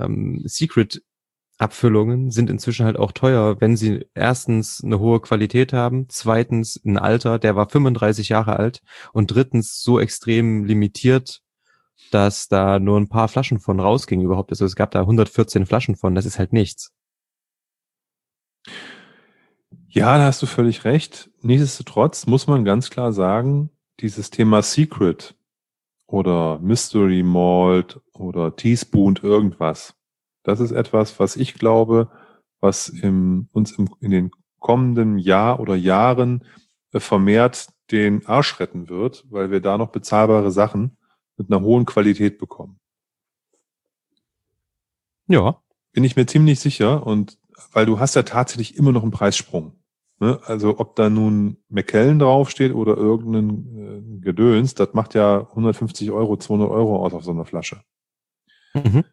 Secret-Abfüllungen sind inzwischen halt auch teuer, wenn sie erstens eine hohe Qualität haben, zweitens ein Alter, der war 35 Jahre alt und drittens so extrem limitiert dass da nur ein paar Flaschen von rausgingen überhaupt. Also es gab da 114 Flaschen von, das ist halt nichts. Ja, da hast du völlig recht. Nichtsdestotrotz muss man ganz klar sagen, dieses Thema Secret oder Mystery Malt oder Teaspoon irgendwas, das ist etwas, was ich glaube, was in den kommenden Jahr oder Jahren vermehrt den Arsch retten wird, weil wir da noch bezahlbare Sachen mit einer hohen Qualität bekommen. Ja. Bin ich mir ziemlich sicher, und weil du hast ja tatsächlich immer noch einen Preissprung. Ne? Also ob da nun McKellen draufsteht oder irgendein Gedöns, das macht ja 150 Euro, 200 Euro aus auf so einer Flasche. Mhm.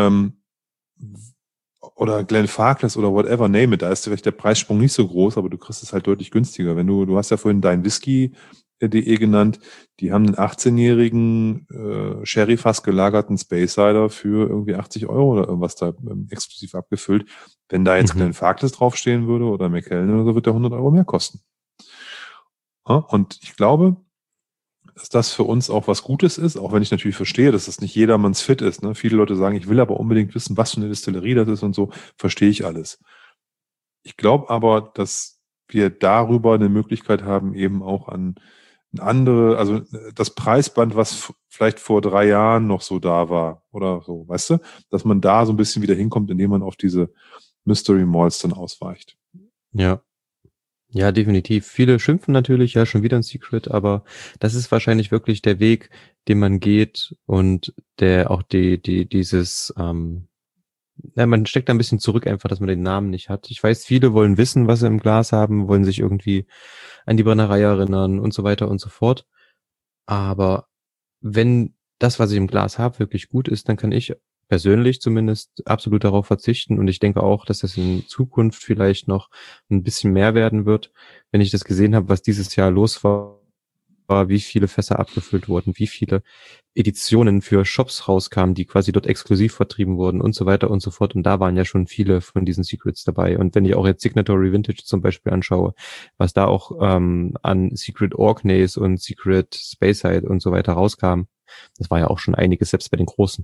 Oder Glenfarclas oder whatever, name it, da ist vielleicht der Preissprung nicht so groß, aber du kriegst es halt deutlich günstiger. Wenn du hast ja vorhin dein Whisky.de genannt, die haben einen 18-jährigen Sherry-Fass gelagerten Space Cider für irgendwie 80 Euro oder irgendwas da exklusiv abgefüllt. Wenn da jetzt Glenfarclas draufstehen würde oder McKellen oder so, wird der 100 Euro mehr kosten. Ja, und ich glaube, dass das für uns auch was Gutes ist, auch wenn ich natürlich verstehe, dass das nicht jedermanns Fit ist. Ne? Viele Leute sagen, ich will aber unbedingt wissen, was für eine Distillerie das ist und so, verstehe ich alles. Ich glaube aber, dass wir darüber eine Möglichkeit haben, eben auch an andere, also das Preisband, was vielleicht vor 3 Jahren noch so da war oder so, weißt du, dass man da so ein bisschen wieder hinkommt, indem man auf diese Mystery Malls dann ausweicht. Ja. Ja, definitiv. Viele schimpfen natürlich, ja, schon wieder ein Secret, aber das ist wahrscheinlich wirklich der Weg, den man geht und der auch dieses, ja, man steckt da ein bisschen zurück einfach, dass man den Namen nicht hat. Ich weiß, viele wollen wissen, was sie im Glas haben, wollen sich irgendwie an die Brennerei erinnern und so weiter und so fort. Aber wenn das, was ich im Glas habe, wirklich gut ist, dann kann ich persönlich zumindest absolut darauf verzichten. Und ich denke auch, dass das in Zukunft vielleicht noch ein bisschen mehr werden wird, wenn ich das gesehen habe, was dieses Jahr los war, wie viele Fässer abgefüllt wurden, wie viele Editionen für Shops rauskamen, die quasi dort exklusiv vertrieben wurden und so weiter und so fort. Und da waren ja schon viele von diesen Secrets dabei. Und wenn ich auch jetzt Signatory Vintage zum Beispiel anschaue, was da auch an Secret Orkneys und Secret Speyside und so weiter rauskam, das war ja auch schon einiges, selbst bei den Großen.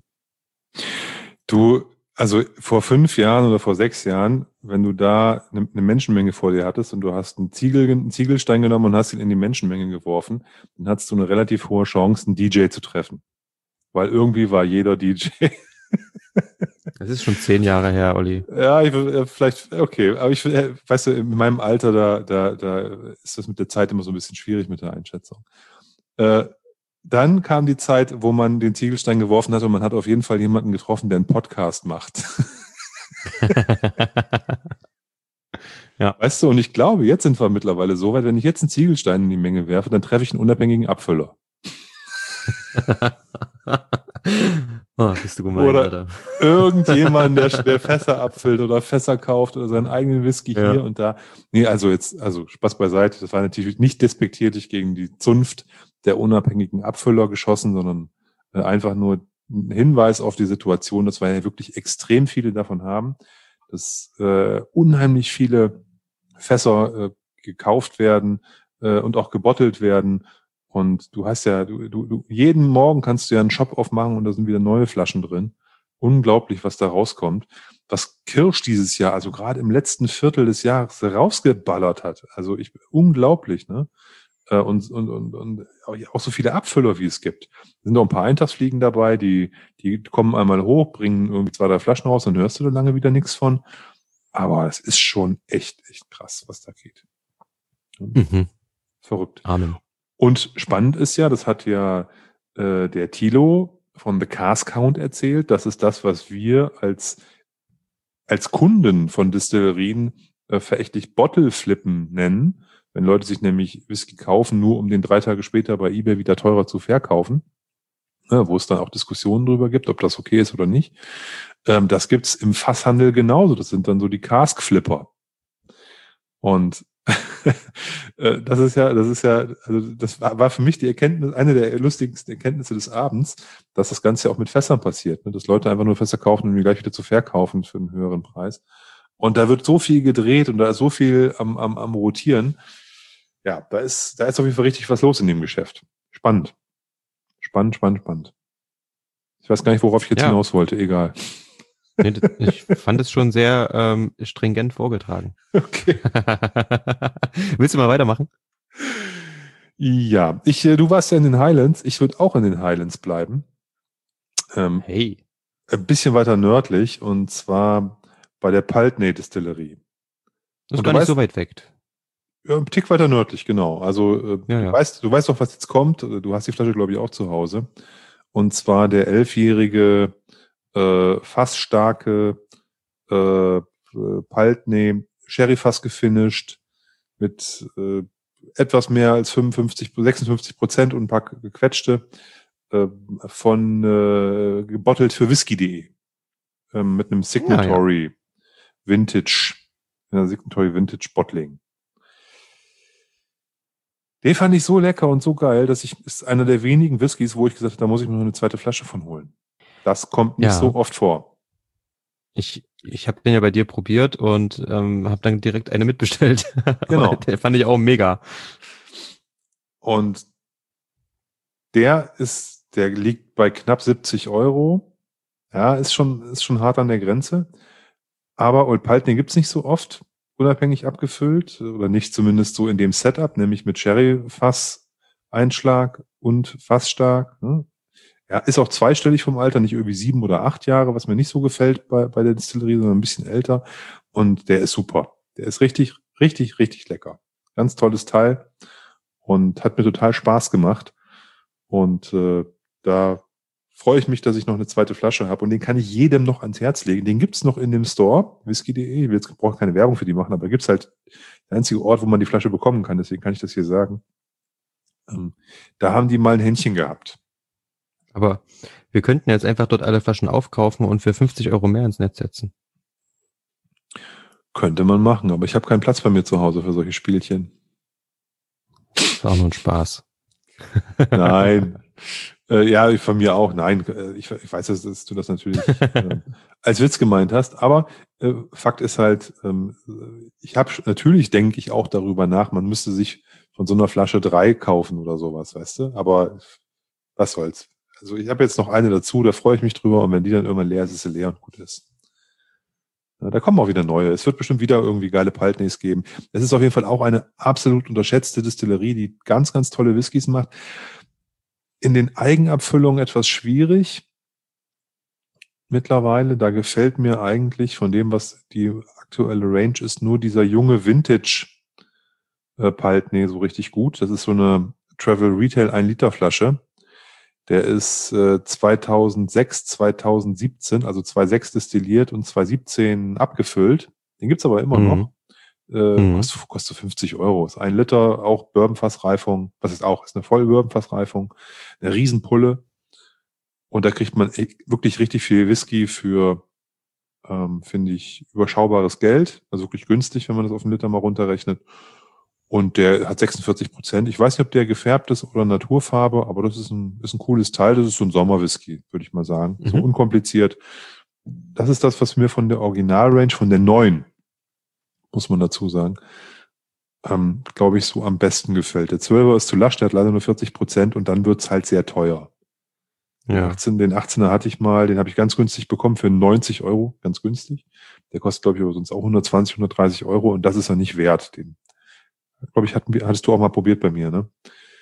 Du, also vor 5 Jahren oder vor 6 Jahren, wenn du da eine Menschenmenge vor dir hattest und du hast einen Ziegelstein genommen und hast ihn in die Menschenmenge geworfen, dann hattest du eine relativ hohe Chance, einen DJ zu treffen. Weil irgendwie war jeder DJ. Das ist schon 10 Jahre her, Olli. Ja, vielleicht, okay, aber weißt du, in meinem Alter, da ist das mit der Zeit immer so ein bisschen schwierig mit der Einschätzung. Dann kam die Zeit, wo man den Ziegelstein geworfen hat und man hat auf jeden Fall jemanden getroffen, der einen Podcast macht. Ja. Weißt du, und ich glaube, jetzt sind wir mittlerweile so weit, wenn ich jetzt einen Ziegelstein in die Menge werfe, dann treffe ich einen unabhängigen Abfüller. Oh, bist du gemein, Oder Alter. irgendjemand, der Fässer abfüllt oder Fässer kauft oder seinen eigenen Whisky hier und da. Nee, also Spaß beiseite. Das war natürlich nicht despektierlich gegen die Zunft der unabhängigen Abfüller geschossen, sondern einfach nur ein Hinweis auf die Situation, dass wir ja wirklich extrem viele davon haben, dass unheimlich viele Fässer gekauft werden und auch gebottelt werden. Und du hast ja, jeden Morgen kannst du ja einen Shop aufmachen und da sind wieder neue Flaschen drin. Unglaublich, was da rauskommt. Was Kirsch dieses Jahr, also gerade im letzten Viertel des Jahres, rausgeballert hat. Also unglaublich, ne? Und auch so viele Abfüller, wie es gibt. Es sind auch ein paar Eintagsfliegen dabei, die kommen einmal hoch, bringen irgendwie 2, 3 Flaschen raus, dann hörst du da lange wieder nichts von. Aber es ist schon echt krass, was da geht. Mhm. Verrückt. Amen. Und spannend ist ja, das hat ja der Thilo von The Cask Count erzählt, das ist das, was wir als Kunden von Distillerien verächtlich Bottle Flippen nennen, wenn Leute sich nämlich Whisky kaufen, nur um den 3 Tage später bei eBay wieder teurer zu verkaufen, wo es dann auch Diskussionen drüber gibt, ob das okay ist oder nicht. Das gibt's im Fasshandel genauso. Das sind dann so die Cask Flipper. Und das ist ja, also das war für mich die Erkenntnis, eine der lustigsten Erkenntnisse des Abends, dass das Ganze auch mit Fässern passiert, ne? Dass Leute einfach nur Fässer kaufen, um die gleich wieder zu verkaufen für einen höheren Preis. Und da wird so viel gedreht und da ist so viel am Rotieren. Ja, da ist auf jeden Fall richtig was los in dem Geschäft. Spannend. Spannend. Ich weiß gar nicht, worauf ich jetzt Ja. hinaus wollte. Egal. Nee, ich fand es schon sehr stringent vorgetragen. Okay. Willst du mal weitermachen? Ja, du warst ja in den Highlands. Ich würde auch in den Highlands bleiben. Hey. Ein bisschen weiter nördlich und zwar bei der Pulteney Distillerie. Das ist Und gar du nicht weißt, so weit weg. ja, ein Tick weiter nördlich, genau. Also Ja. du weißt doch, was jetzt kommt. Du hast die Flasche, glaube ich, auch zu Hause. Und zwar der 11-jährige, fassstarke Pulteney, Sherry-Fass gefinished mit etwas mehr als 56% und ein paar gequetschte von gebottelt für whisky.de mit einem Signatory Vintage, Signatory Vintage Bottling. Den fand ich so lecker und so geil, ist einer der wenigen Whiskys, wo ich gesagt habe, da muss ich mir noch eine zweite Flasche von holen. Das kommt nicht so oft vor. Ich habe den ja bei dir probiert und habe dann direkt eine mitbestellt. Genau. Den fand ich auch mega. Und der liegt bei knapp 70 Euro. Ja, ist schon hart an der Grenze. Aber Old Pulteney gibt's nicht so oft unabhängig abgefüllt oder nicht zumindest so in dem Setup, nämlich mit Sherry-Fass-Einschlag und Fassstark. Ne? Ja, ist auch zweistellig vom Alter, nicht irgendwie 7 oder 8 Jahre, was mir nicht so gefällt bei der Distillerie, sondern ein bisschen älter. Und der ist super. Der ist richtig, richtig, richtig lecker. Ganz tolles Teil und hat mir total Spaß gemacht. Und da freue ich mich, dass ich noch eine zweite Flasche habe und den kann ich jedem noch ans Herz legen. Den gibt's noch in dem Store, whisky.de. Ich brauche keine Werbung für die machen, aber gibt's halt der einzige Ort, wo man die Flasche bekommen kann. Deswegen kann ich das hier sagen. Da haben die mal ein Händchen gehabt. Aber wir könnten jetzt einfach dort alle Flaschen aufkaufen und für 50 Euro mehr ins Netz setzen. Könnte man machen, aber ich habe keinen Platz bei mir zu Hause für solche Spielchen. Das ist auch nur ein Spaß. Nein. Ja, von mir auch. Nein, ich weiß, dass du das natürlich als Witz gemeint hast. Aber Fakt ist halt, denke ich auch darüber nach, man müsste sich von so einer Flasche 3 kaufen oder sowas, weißt du? Aber was soll's. Also ich habe jetzt noch eine dazu, da freue ich mich drüber. Und wenn die dann irgendwann leer ist, ist sie leer und gut ist. Ja, da kommen auch wieder neue. Es wird bestimmt wieder irgendwie geile Pulteneys geben. Es ist auf jeden Fall auch eine absolut unterschätzte Distillerie, die ganz, ganz tolle Whiskys macht. In den Eigenabfüllungen etwas schwierig. Mittlerweile, da gefällt mir eigentlich von dem, was die aktuelle Range ist, nur dieser junge Vintage Pulteney so richtig gut. Das ist so eine Travel Retail 1-Liter-Flasche. Der ist 2006, 2017, also 2006 destilliert und 2017 abgefüllt. Den gibt's aber immer noch. Kostet 50 Euro. Ist 1 Liter, auch Bourbonfassreifung. Was ist auch? Ist eine volle Bourbonfassreifung. Eine Riesenpulle. Und da kriegt man wirklich richtig viel Whisky für, finde ich, überschaubares Geld. Also wirklich günstig, wenn man das auf einen Liter mal runterrechnet. Und der hat 46%. Ich weiß nicht, ob der gefärbt ist oder Naturfarbe, aber das ist ein cooles Teil. Das ist so ein Sommerwhisky, würde ich mal sagen. So unkompliziert. Das ist das, was mir von der Originalrange, von der neuen, muss man dazu sagen, glaube ich, so am besten gefällt. Der 12er ist zu lasch, der hat leider nur 40% und dann wird's halt sehr teuer. Ja. Den 18er hatte ich mal, den habe ich ganz günstig bekommen für 90 Euro, ganz günstig. Der kostet, glaube ich, aber sonst auch 120, 130 Euro und das ist er nicht wert. Den, glaube ich, hattest du auch mal probiert bei mir, ne?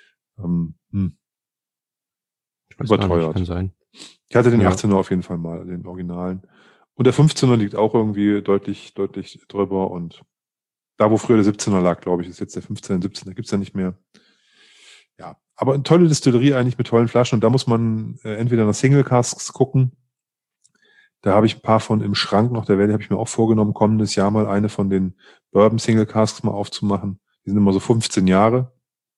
Ich weiß überteuert. Gar nicht, kann sein. Ich hatte den 18er auf jeden Fall mal, den Originalen. Und der 15er liegt auch irgendwie deutlich drüber und da, wo früher der 17er lag, glaube ich, ist jetzt der 15er, 17er, gibt's ja nicht mehr. Ja, aber eine tolle Distillerie eigentlich mit tollen Flaschen und da muss man entweder nach Single Casks gucken. Da habe ich ein paar von im Schrank noch, der habe ich mir auch vorgenommen, kommendes Jahr mal eine von den Bourbon Single Casks mal aufzumachen. Die sind immer so 15 Jahre.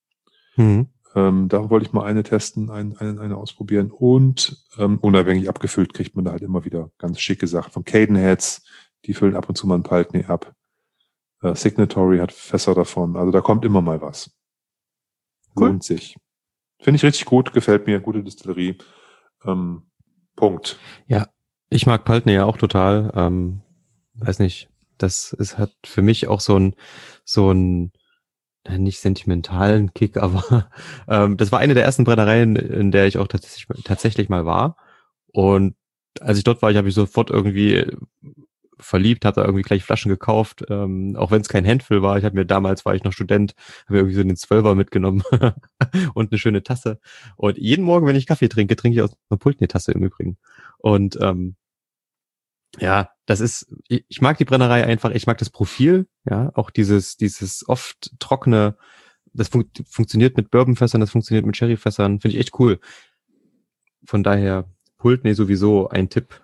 Da wollte ich mal eine testen, eine ausprobieren und unabhängig abgefüllt kriegt man da halt immer wieder ganz schicke Sachen. Von Cadenheads, die füllen ab und zu mal ein Pulteney ab. Signatory hat Fässer davon. Also da kommt immer mal was. Cool. Lohnt sich. Finde ich richtig gut, gefällt mir, gute Distillerie. Punkt. Ja, ich mag Pulteney ja auch total. Weiß nicht, hat für mich auch so ein nicht sentimentalen Kick, aber das war eine der ersten Brennereien, in der ich auch tatsächlich mal war. Und als ich dort war, ich habe mich sofort irgendwie verliebt, habe da irgendwie gleich Flaschen gekauft, auch wenn es kein Handfill war. Damals war ich noch Student, habe mir irgendwie so einen Zwölfer mitgenommen und eine schöne Tasse. Und jeden Morgen, wenn ich Kaffee trinke, trinke ich aus einer Pult eine Tasse im Übrigen. Und ja, ich mag die Brennerei einfach, ich mag das Profil, ja, auch dieses oft trockene, das funktioniert mit Bourbonfässern, das funktioniert mit Sherryfässern, finde ich echt cool. Von daher, Pulteney sowieso ein Tipp.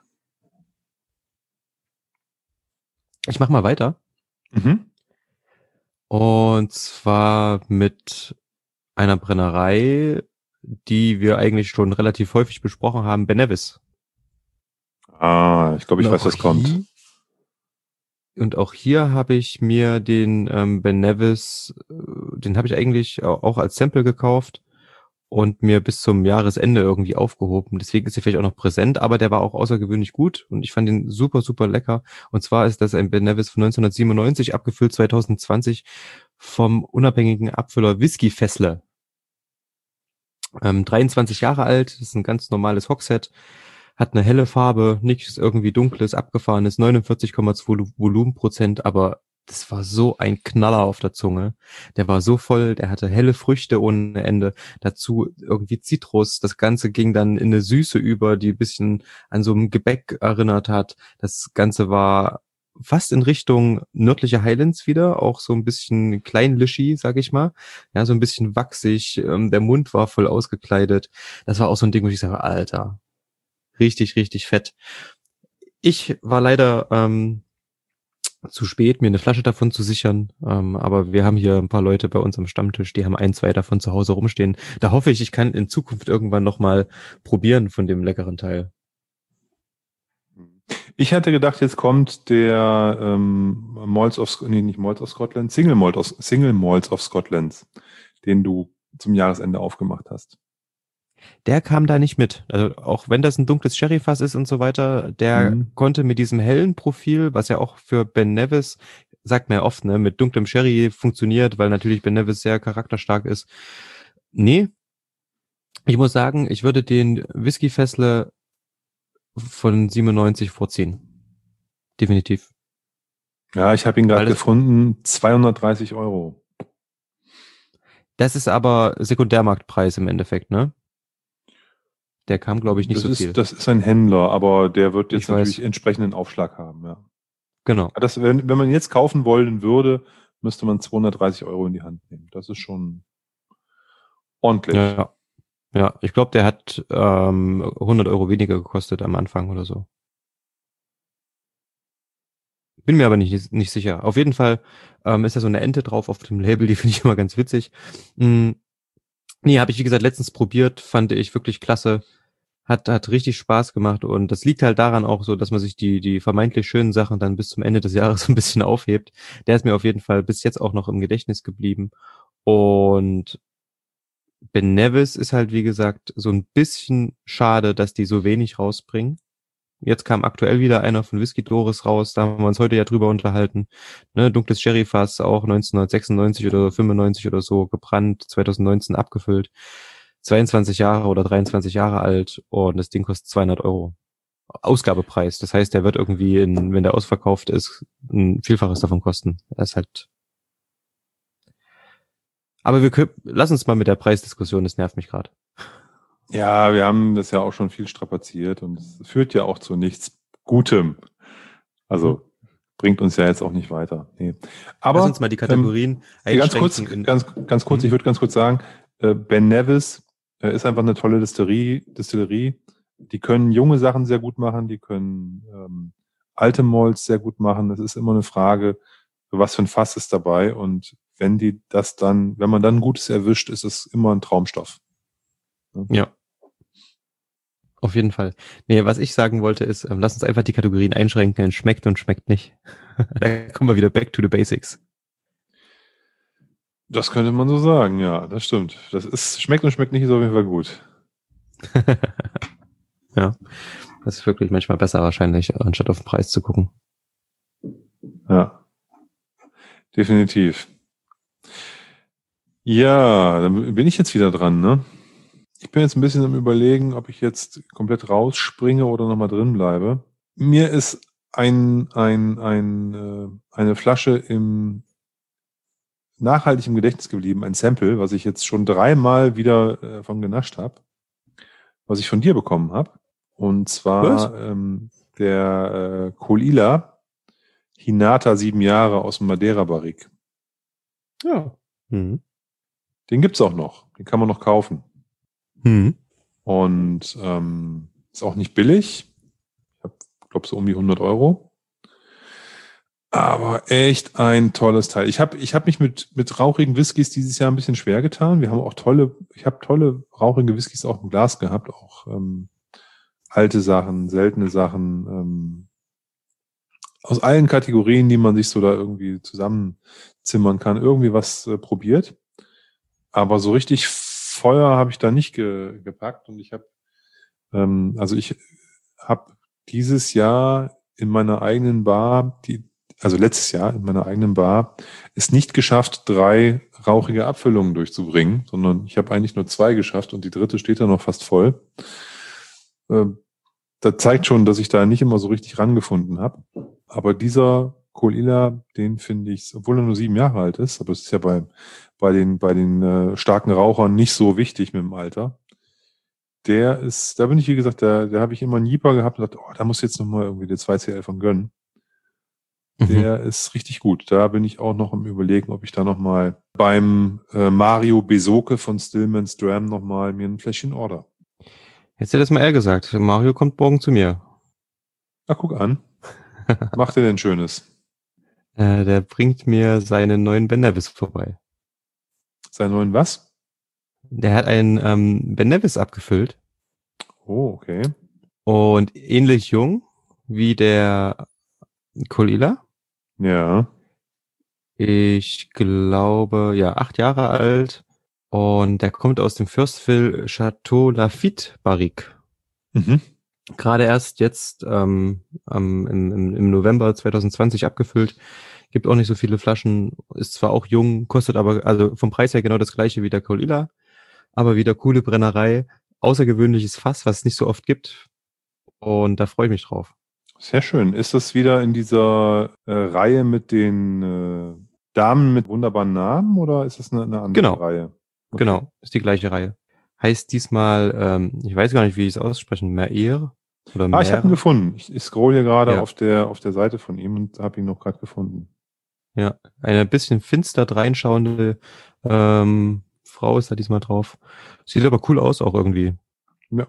Ich mach mal weiter. Mhm. Und zwar mit einer Brennerei, die wir eigentlich schon relativ häufig besprochen haben, Ben Nevis. Ich glaube, ich weiß, was kommt. Und auch hier habe ich mir den Ben Nevis, den habe ich eigentlich auch als Sample gekauft und mir bis zum Jahresende irgendwie aufgehoben. Deswegen ist er vielleicht auch noch präsent, aber der war auch außergewöhnlich gut und ich fand ihn super, super lecker. Und zwar ist das ein Ben Nevis von 1997, abgefüllt 2020 vom unabhängigen Abfüller Whisky Fessler. 23 Jahre alt, ist ein ganz normales Hogshead, hat eine helle Farbe, nichts irgendwie dunkles, abgefahrenes, 49,2 Volumenprozent, aber das war so ein Knaller auf der Zunge. Der war so voll, der hatte helle Früchte ohne Ende, dazu irgendwie Zitrus. Das Ganze ging dann in eine Süße über, die ein bisschen an so ein Gebäck erinnert hat. Das Ganze war fast in Richtung nördliche Highlands wieder, auch so ein bisschen kleinlischig, sag ich mal. Ja, so ein bisschen wachsig, der Mund war voll ausgekleidet. Das war auch so ein Ding, wo ich sage, Alter, richtig, richtig fett. Ich war leider zu spät, mir eine Flasche davon zu sichern, aber wir haben hier ein paar Leute bei uns am Stammtisch, die haben 1, 2 davon zu Hause rumstehen. Da hoffe ich kann in Zukunft irgendwann nochmal probieren von dem leckeren Teil. Ich hatte gedacht, jetzt kommt der nicht Malts of Scotland, Single Malts of Scotland, den du zum Jahresende aufgemacht hast. Der kam da nicht mit. Also auch wenn das ein dunkles Sherryfass ist und so weiter, der konnte mit diesem hellen Profil, was ja auch für Ben Nevis, sagt man ja oft, ne, mit dunklem Sherry funktioniert, weil natürlich Ben Nevis sehr charakterstark ist. Nee, ich muss sagen, ich würde den Whisky Fessler von 97 vorziehen. Definitiv. Ja, ich habe ihn gerade gefunden, 230 €. Das ist aber Sekundärmarktpreis im Endeffekt, ne? Der kam, glaube ich, nicht so viel. Das ist ein Händler, aber der wird jetzt natürlich entsprechenden Aufschlag haben, ja. Genau. Wenn man jetzt kaufen wollen würde, müsste man 230 € in die Hand nehmen. Das ist schon ordentlich. Ja, ich glaube, der hat 100 € weniger gekostet am Anfang oder so. Bin mir aber nicht sicher. Auf jeden Fall ist da so eine Ente drauf auf dem Label, die finde ich immer ganz witzig. Nee, habe ich wie gesagt letztens probiert, fand ich wirklich klasse. Hat richtig Spaß gemacht und das liegt halt daran auch so, dass man sich die vermeintlich schönen Sachen dann bis zum Ende des Jahres so ein bisschen aufhebt. Der ist mir auf jeden Fall bis jetzt auch noch im Gedächtnis geblieben. Und Ben Nevis ist halt, wie gesagt, so ein bisschen schade, dass die so wenig rausbringen. Jetzt kam aktuell wieder einer von Whisky Doris raus, da haben wir uns heute ja drüber unterhalten. Ne, dunkles Sherryfass, auch 1996 oder 95 oder so gebrannt, 2019 abgefüllt. 22 Jahre oder 23 Jahre alt und das Ding kostet 200 €. Ausgabepreis. Das heißt, der wird irgendwie, wenn der ausverkauft ist, ein Vielfaches davon kosten. Das ist halt. Aber lass uns mal mit der Preisdiskussion, das nervt mich gerade. Ja, wir haben das ja auch schon viel strapaziert und es führt ja auch zu nichts Gutem. Also bringt uns ja jetzt auch nicht weiter. Nee. Aber lass uns mal die Kategorien ganz kurz, ich würde ganz kurz sagen, Ben Nevis ist einfach eine tolle Distillerie. Die können junge Sachen sehr gut machen, die können alte Malts sehr gut machen. Das ist immer eine Frage, was für ein Fass ist dabei. Und wenn man dann Gutes erwischt, ist es immer ein Traumstoff. Ja. Auf jeden Fall. Nee, was ich sagen wollte ist, lass uns einfach die Kategorien einschränken, schmeckt und schmeckt nicht. Da kommen wir wieder back to the basics. Das könnte man so sagen, ja, das stimmt. Schmeckt und schmeckt nicht, ist auf jeden Fall gut. Ja, das ist wirklich manchmal besser wahrscheinlich, anstatt auf den Preis zu gucken. Ja, definitiv. Ja, dann bin ich jetzt wieder dran, ne? Ich bin jetzt ein bisschen am Überlegen, ob ich jetzt komplett rausspringe oder nochmal drin bleibe. Mir ist eine Flasche nachhaltig im Gedächtnis geblieben, ein Sample, was ich jetzt schon 3-mal wieder von genascht habe, was ich von dir bekommen habe. Und zwar der Kolila Hinata 7 Jahre aus dem Madeira-Barrique. Ja. Mhm. Den gibt's auch noch. Den kann man noch kaufen. Mhm. Und ist auch nicht billig. Ich glaube so um die 100 Euro. Aber echt ein tolles Teil. Ich hab mich mit rauchigen Whiskys dieses Jahr ein bisschen schwer getan. Ich habe tolle rauchige Whiskys auch im Glas gehabt. Auch alte Sachen, seltene Sachen. Aus allen Kategorien, die man sich so da irgendwie zusammenzimmern kann. Irgendwie was probiert. Aber so richtig Feuer habe ich da nicht gepackt. Und ich habe dieses Jahr in meiner eigenen Bar, letztes Jahr in meiner eigenen Bar, es nicht geschafft, 3 rauchige Abfüllungen durchzubringen, sondern ich habe eigentlich nur 2 geschafft und die dritte steht da noch fast voll. Das zeigt schon, dass ich da nicht immer so richtig rangefunden habe. Aber dieser Kolila, den finde ich, obwohl er nur 7 Jahre alt ist, aber es ist ja bei den starken Rauchern nicht so wichtig mit dem Alter. Da bin ich, wie gesagt, da habe ich immer einen Jeeper gehabt und dachte, da muss jetzt nochmal irgendwie der 2CL von gönnen. Der ist richtig gut. Da bin ich auch noch im Überlegen, ob ich da nochmal beim Mario Besoke von Stillman's Dram nochmal mir ein Fläschchen order. Jetzt hätte das mal er gesagt. Mario kommt morgen zu mir. Ach, guck an. Macht er denn Schönes? Der bringt mir seinen neuen Ben Nevis vorbei. Seinen neuen was? Der hat einen Ben Nevis abgefüllt. Oh, okay. Und ähnlich jung wie der Kolila. Ja. Ich glaube, 8 Jahre alt. Und der kommt aus dem Fürstville Chateau Lafite Barrique. Mhm. Gerade erst jetzt im November 2020 abgefüllt. Gibt auch nicht so viele Flaschen. Ist zwar auch jung, kostet aber also vom Preis her genau das gleiche wie der Kolila. Aber wieder coole Brennerei. Außergewöhnliches Fass, was es nicht so oft gibt. Und da freue ich mich drauf. Sehr schön. Ist das wieder in dieser Reihe mit den Damen mit wunderbaren Namen oder ist das eine andere Reihe? Okay. Genau, ist die gleiche Reihe. Heißt diesmal, ich weiß gar nicht, wie ich es aussprechen, Meir oder Mer. Ich habe ihn gefunden. Ich scroll hier gerade auf der Seite von ihm und habe ihn noch gerade gefunden. Ja, eine bisschen finster dreinschauende Frau ist da diesmal drauf. Sieht aber cool aus auch irgendwie. Ja.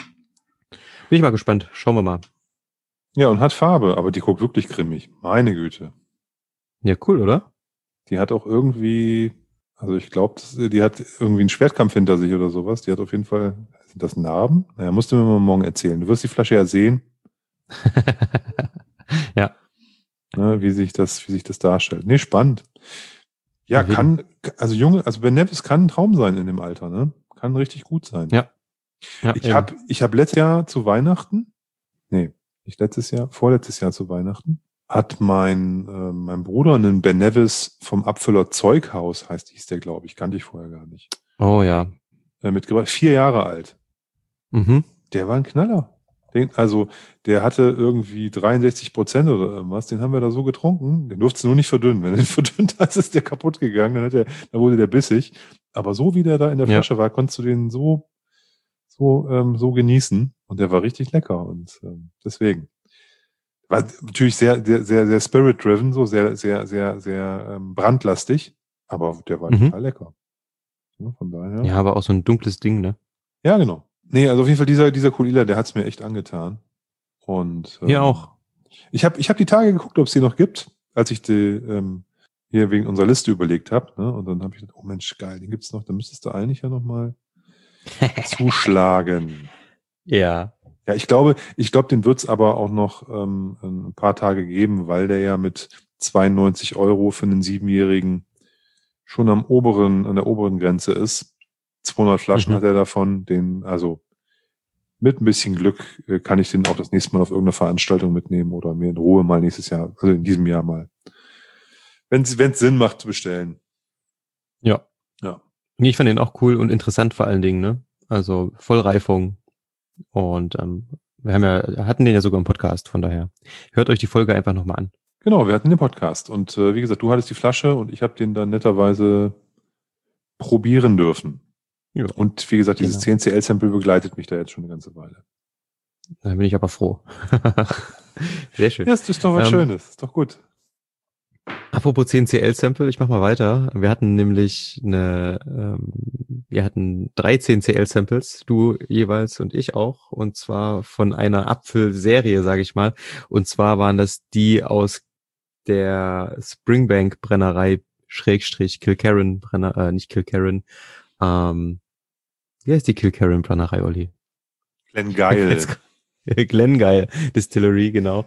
Bin ich mal gespannt. Schauen wir mal. Ja, und hat Farbe, aber die guckt wirklich grimmig. Meine Güte. Ja, cool, oder? Die hat auch irgendwie, also ich glaube, die hat irgendwie einen Schwertkampf hinter sich oder sowas. Die hat auf jeden Fall, sind das Narben? Naja, musst du mir mal morgen erzählen. Du wirst die Flasche ja sehen. Ja. Ne, wie sich das darstellt. Nee, spannend. Ja, also Ben Nevis kann ein Traum sein in dem Alter, ne? Kann richtig gut sein. Ja. Ich hab letztes Jahr zu Weihnachten, vorletztes Jahr zu Weihnachten, hat mein Bruder einen Ben Nevis vom Abfüller Zeughaus, hieß der, glaube ich, kannte ich vorher gar nicht. Oh ja. Mitgebracht, 4 Jahre alt. Mhm. Der war ein Knaller. Der hatte irgendwie 63% oder irgendwas, den haben wir da so getrunken, den durfte nur nicht verdünnen. Wenn du den verdünnt hast, ist der kaputt gegangen, dann wurde der bissig. Aber so wie der da in der Flasche war, konntest du den so genießen und der war richtig lecker und deswegen. War natürlich sehr, sehr, sehr, sehr spirit-driven, so sehr, sehr, sehr, sehr brandlastig, aber der war total lecker. Ja, von daher. Ja, aber auch so ein dunkles Ding, ne? Ja, genau. Nee, also auf jeden Fall dieser Kolila, der hat's mir echt angetan. Und hier auch. Ich hab die Tage geguckt, ob es die noch gibt, als ich die hier wegen unserer Liste überlegt habe. Ne? Und dann habe ich gedacht, oh Mensch, geil, den gibt's noch, da müsstest du eigentlich ja noch mal zuschlagen. Ja. Ja, ich glaube, den wird's aber auch noch ein paar Tage geben, weil der ja mit 92 Euro für einen 7-Jährigen schon an der oberen Grenze ist. 200 Flaschen hat er davon, also mit ein bisschen Glück kann ich den auch das nächste Mal auf irgendeine Veranstaltung mitnehmen oder mir in Ruhe mal nächstes Jahr, also in diesem Jahr mal. Wenn es Sinn macht zu bestellen. Ja. Ja. Nee, ich fand den auch cool und interessant vor allen Dingen, ne? Also Vollreifung. Und hatten den ja sogar im Podcast, von daher. Hört euch die Folge einfach nochmal an. Genau, wir hatten den Podcast. Und wie gesagt, du hattest die Flasche und ich habe den dann netterweise probieren dürfen. Ja, Und wie gesagt, dieses genau. 10cl-Sample begleitet mich da jetzt schon eine ganze Weile. Dann bin ich aber froh. Sehr schön. Ja, das ist doch was Schönes. Ist doch gut. Apropos 10cl-Sample, ich mach mal weiter. Wir hatten nämlich wir hatten 3 10cl-Samples, du jeweils und ich auch, und zwar von einer Apfelserie, sage ich mal. Und zwar waren das die aus der Springbank Brennerei Schrägstrich Kilkerran Brenner, nicht Kilkerran, wie heißt die Kilkerran Brennerei, Olli? Glengeil. Glengeil Distillery, genau.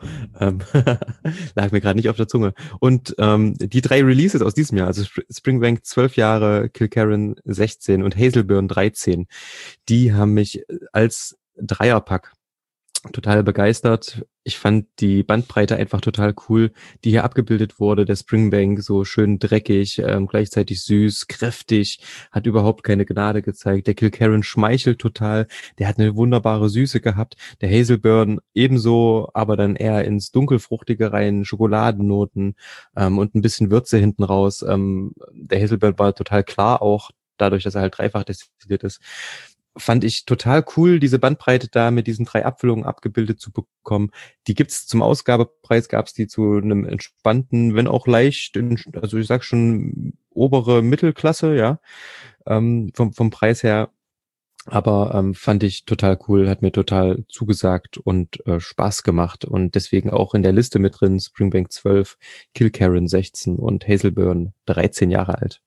Lag mir gerade nicht auf der Zunge. Und die 3 Releases aus diesem Jahr, also Springbank 12 Jahre, Kilkerran 16 und Hazelburn 13, die haben mich als Dreierpack total begeistert. Ich fand die Bandbreite einfach total cool, die hier abgebildet wurde. Der Springbank so schön dreckig, gleichzeitig süß, kräftig, hat überhaupt keine Gnade gezeigt. Der Kilkerran schmeichelt total. Der hat eine wunderbare Süße gehabt. Der Hazelburn ebenso, aber dann eher ins Dunkelfruchtige rein, Schokoladennoten und ein bisschen Würze hinten raus. Der Hazelburn war total klar auch, dadurch, dass er halt dreifach destilliert ist. Fand ich total cool, diese Bandbreite da mit diesen 3 Abfüllungen abgebildet zu bekommen. Die gibt's zum Ausgabepreis, gab's die zu einem entspannten, wenn auch leicht, also ich sag schon obere Mittelklasse, ja, vom Preis her. Aber fand ich total cool, hat mir total zugesagt und Spaß gemacht. Und deswegen auch in der Liste mit drin, Springbank 12, Kilkerran 16 und Hazelburn 13 Jahre alt.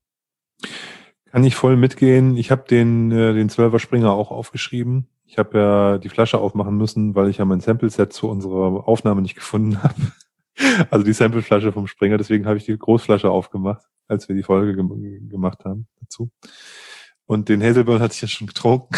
Kann ich voll mitgehen. Ich habe den 12er Springer auch aufgeschrieben. Ich habe ja die Flasche aufmachen müssen, weil ich ja mein Sample-Set zu unserer Aufnahme nicht gefunden habe. Also die Sample-Flasche vom Springer. Deswegen habe ich die Großflasche aufgemacht, als wir die Folge gemacht haben dazu. Und den Hazelburn hatte ich ja schon getrunken.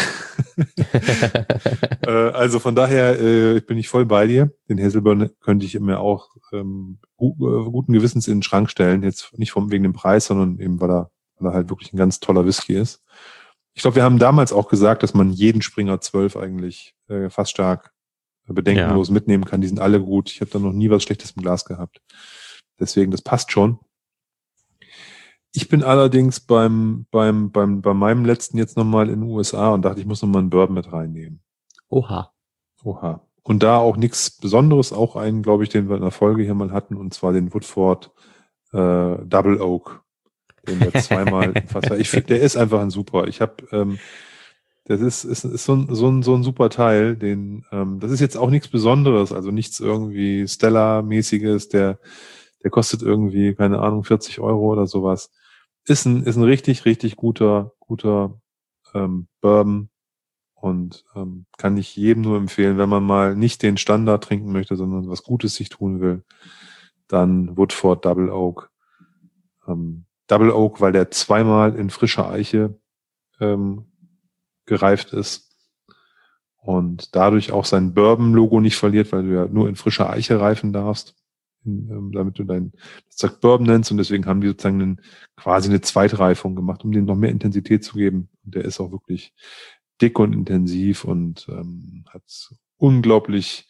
Also von daher bin ich voll bei dir. Den Hazelburn könnte ich mir auch guten Gewissens in den Schrank stellen. Jetzt nicht wegen dem Preis, sondern eben, weil er halt wirklich ein ganz toller Whisky ist. Ich glaube, wir haben damals auch gesagt, dass man jeden Springer 12 eigentlich fast stark bedenkenlos mitnehmen kann. Die sind alle gut. Ich habe da noch nie was Schlechtes im Glas gehabt. Deswegen, das passt schon. Ich bin allerdings bei meinem letzten jetzt nochmal in den USA und dachte, ich muss nochmal einen Bourbon mit reinnehmen. Oha. Und da auch nichts Besonderes, auch einen, glaube ich, den wir in der Folge hier mal hatten, und zwar den Woodford Double Oak. Den wir zweimal fast. Ich finde, der ist einfach ein super. Ich habe, das ist so ein super Teil. Das ist jetzt auch nichts Besonderes, also nichts irgendwie Stellar-mäßiges. Der kostet irgendwie, keine Ahnung, 40 Euro oder sowas. Ist ein richtig, richtig guter Bourbon und kann ich jedem nur empfehlen, wenn man mal nicht den Standard trinken möchte, sondern was Gutes sich tun will, dann Woodford Double Oak. Double Oak, weil der zweimal in frischer Eiche gereift ist und dadurch auch sein Bourbon-Logo nicht verliert, weil du ja nur in frischer Eiche reifen darfst, damit du dein Bourbon nennst, und deswegen haben die sozusagen quasi eine Zweitreifung gemacht, um dem noch mehr Intensität zu geben. Und der ist auch wirklich dick und intensiv und hat unglaubliche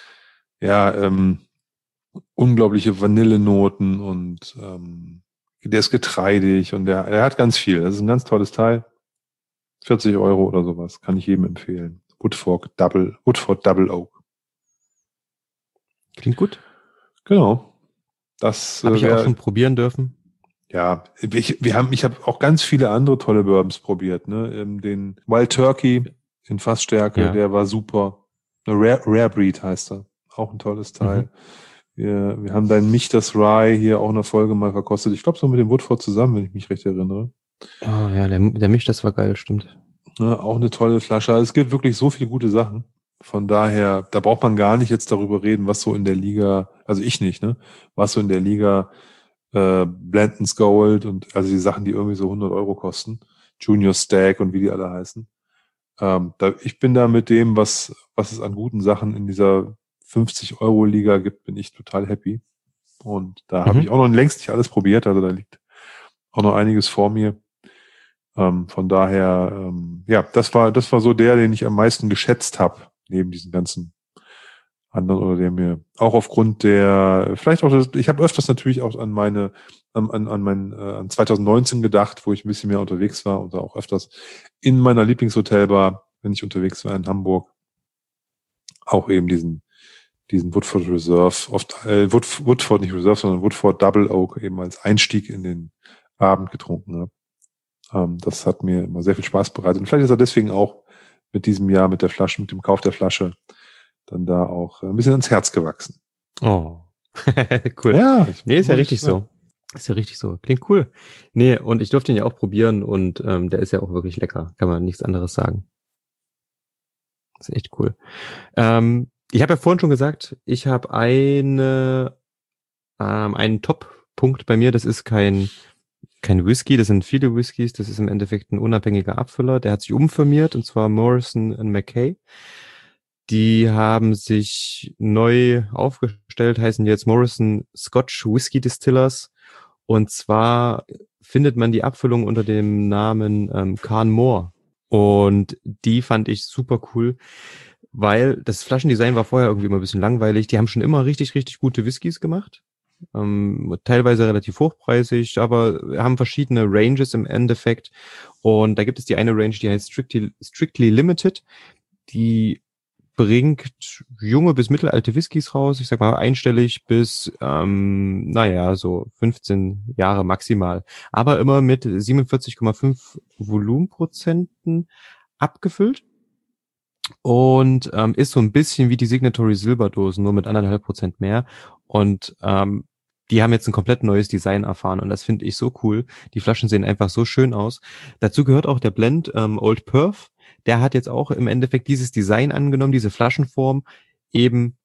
Vanillenoten und der ist getreidig und der hat ganz viel. Das ist ein ganz tolles Teil. 40 Euro oder sowas. Kann ich jedem empfehlen. Woodford Double Oak. Klingt gut. Genau. Das habe ich auch schon probieren dürfen. Ja, ich habe auch ganz viele andere tolle Bourbons probiert. Ne? Den Wild Turkey in Fassstärke, der war super. Rare Breed heißt er. Auch ein tolles Teil. Wir haben deinen Michtas Rye hier auch in der Folge mal verkostet. Ich glaube, so mit dem Woodford zusammen, wenn ich mich recht erinnere. Oh ja, der Michtas war geil, stimmt. Ja, auch eine tolle Flasche. Also es gibt wirklich so viele gute Sachen. Von daher, da braucht man gar nicht jetzt darüber reden, was so in der Liga, also ich nicht, ne, was so in der Liga Blanton's Gold und also die Sachen, die irgendwie so 100 Euro kosten, Junior Stag und wie die alle heißen. Ich bin da mit dem, was es an guten Sachen in dieser 50-Euro-Liga gibt, bin ich total happy. Und da habe ich auch noch längst nicht alles probiert, also da liegt auch noch einiges vor mir. Von daher, ja, das war so der, den ich am meisten geschätzt habe, neben diesen ganzen anderen, oder der mir auch aufgrund der, vielleicht auch, ich habe öfters natürlich auch an 2019 gedacht, wo ich ein bisschen mehr unterwegs war und auch öfters in meiner Lieblingshotelbar, wenn ich unterwegs war in Hamburg, auch eben diesen Woodford Reserve, Woodford nicht Reserve, sondern Woodford Double Oak eben als Einstieg in den Abend getrunken habe. Das hat mir immer sehr viel Spaß bereitet. Und vielleicht ist er deswegen auch mit diesem Jahr mit dem Kauf der Flasche dann da auch ein bisschen ans Herz gewachsen. Oh, cool. Ja, Nee, ist ja richtig so. Ist ja richtig so. Klingt cool. Nee, und ich durfte ihn ja auch probieren und der ist ja auch wirklich lecker. Kann man nichts anderes sagen. Das ist echt cool. Ich habe ja vorhin schon gesagt, ich habe einen Top-Punkt bei mir. Das ist kein Whisky, das sind viele Whiskys. Das ist im Endeffekt ein unabhängiger Abfüller. Der hat sich umfirmiert, und zwar Morrison & Mackay. Die haben sich neu aufgestellt, heißen jetzt Morrison Scotch Whisky Distillers. Und zwar findet man die Abfüllung unter dem Namen Carnmore. Und die fand ich super cool, weil das Flaschendesign war vorher irgendwie immer ein bisschen langweilig. Die haben schon immer richtig, richtig gute Whiskys gemacht. Teilweise relativ hochpreisig, aber haben verschiedene Ranges im Endeffekt. Und da gibt es die eine Range, die heißt Strictly Limited. Die bringt junge bis mittelalte Whiskys raus, ich sag mal einstellig bis, so 15 Jahre maximal. Aber immer mit 47,5 Volumenprozenten abgefüllt. Und ist so ein bisschen wie die Signatory Silberdosen, nur mit 1,5% mehr. Und die haben jetzt ein komplett neues Design erfahren und das finde ich so cool. Die Flaschen sehen einfach so schön aus. Dazu gehört auch der Blend Old Perth. Der hat jetzt auch im Endeffekt dieses Design angenommen, diese Flaschenform, eben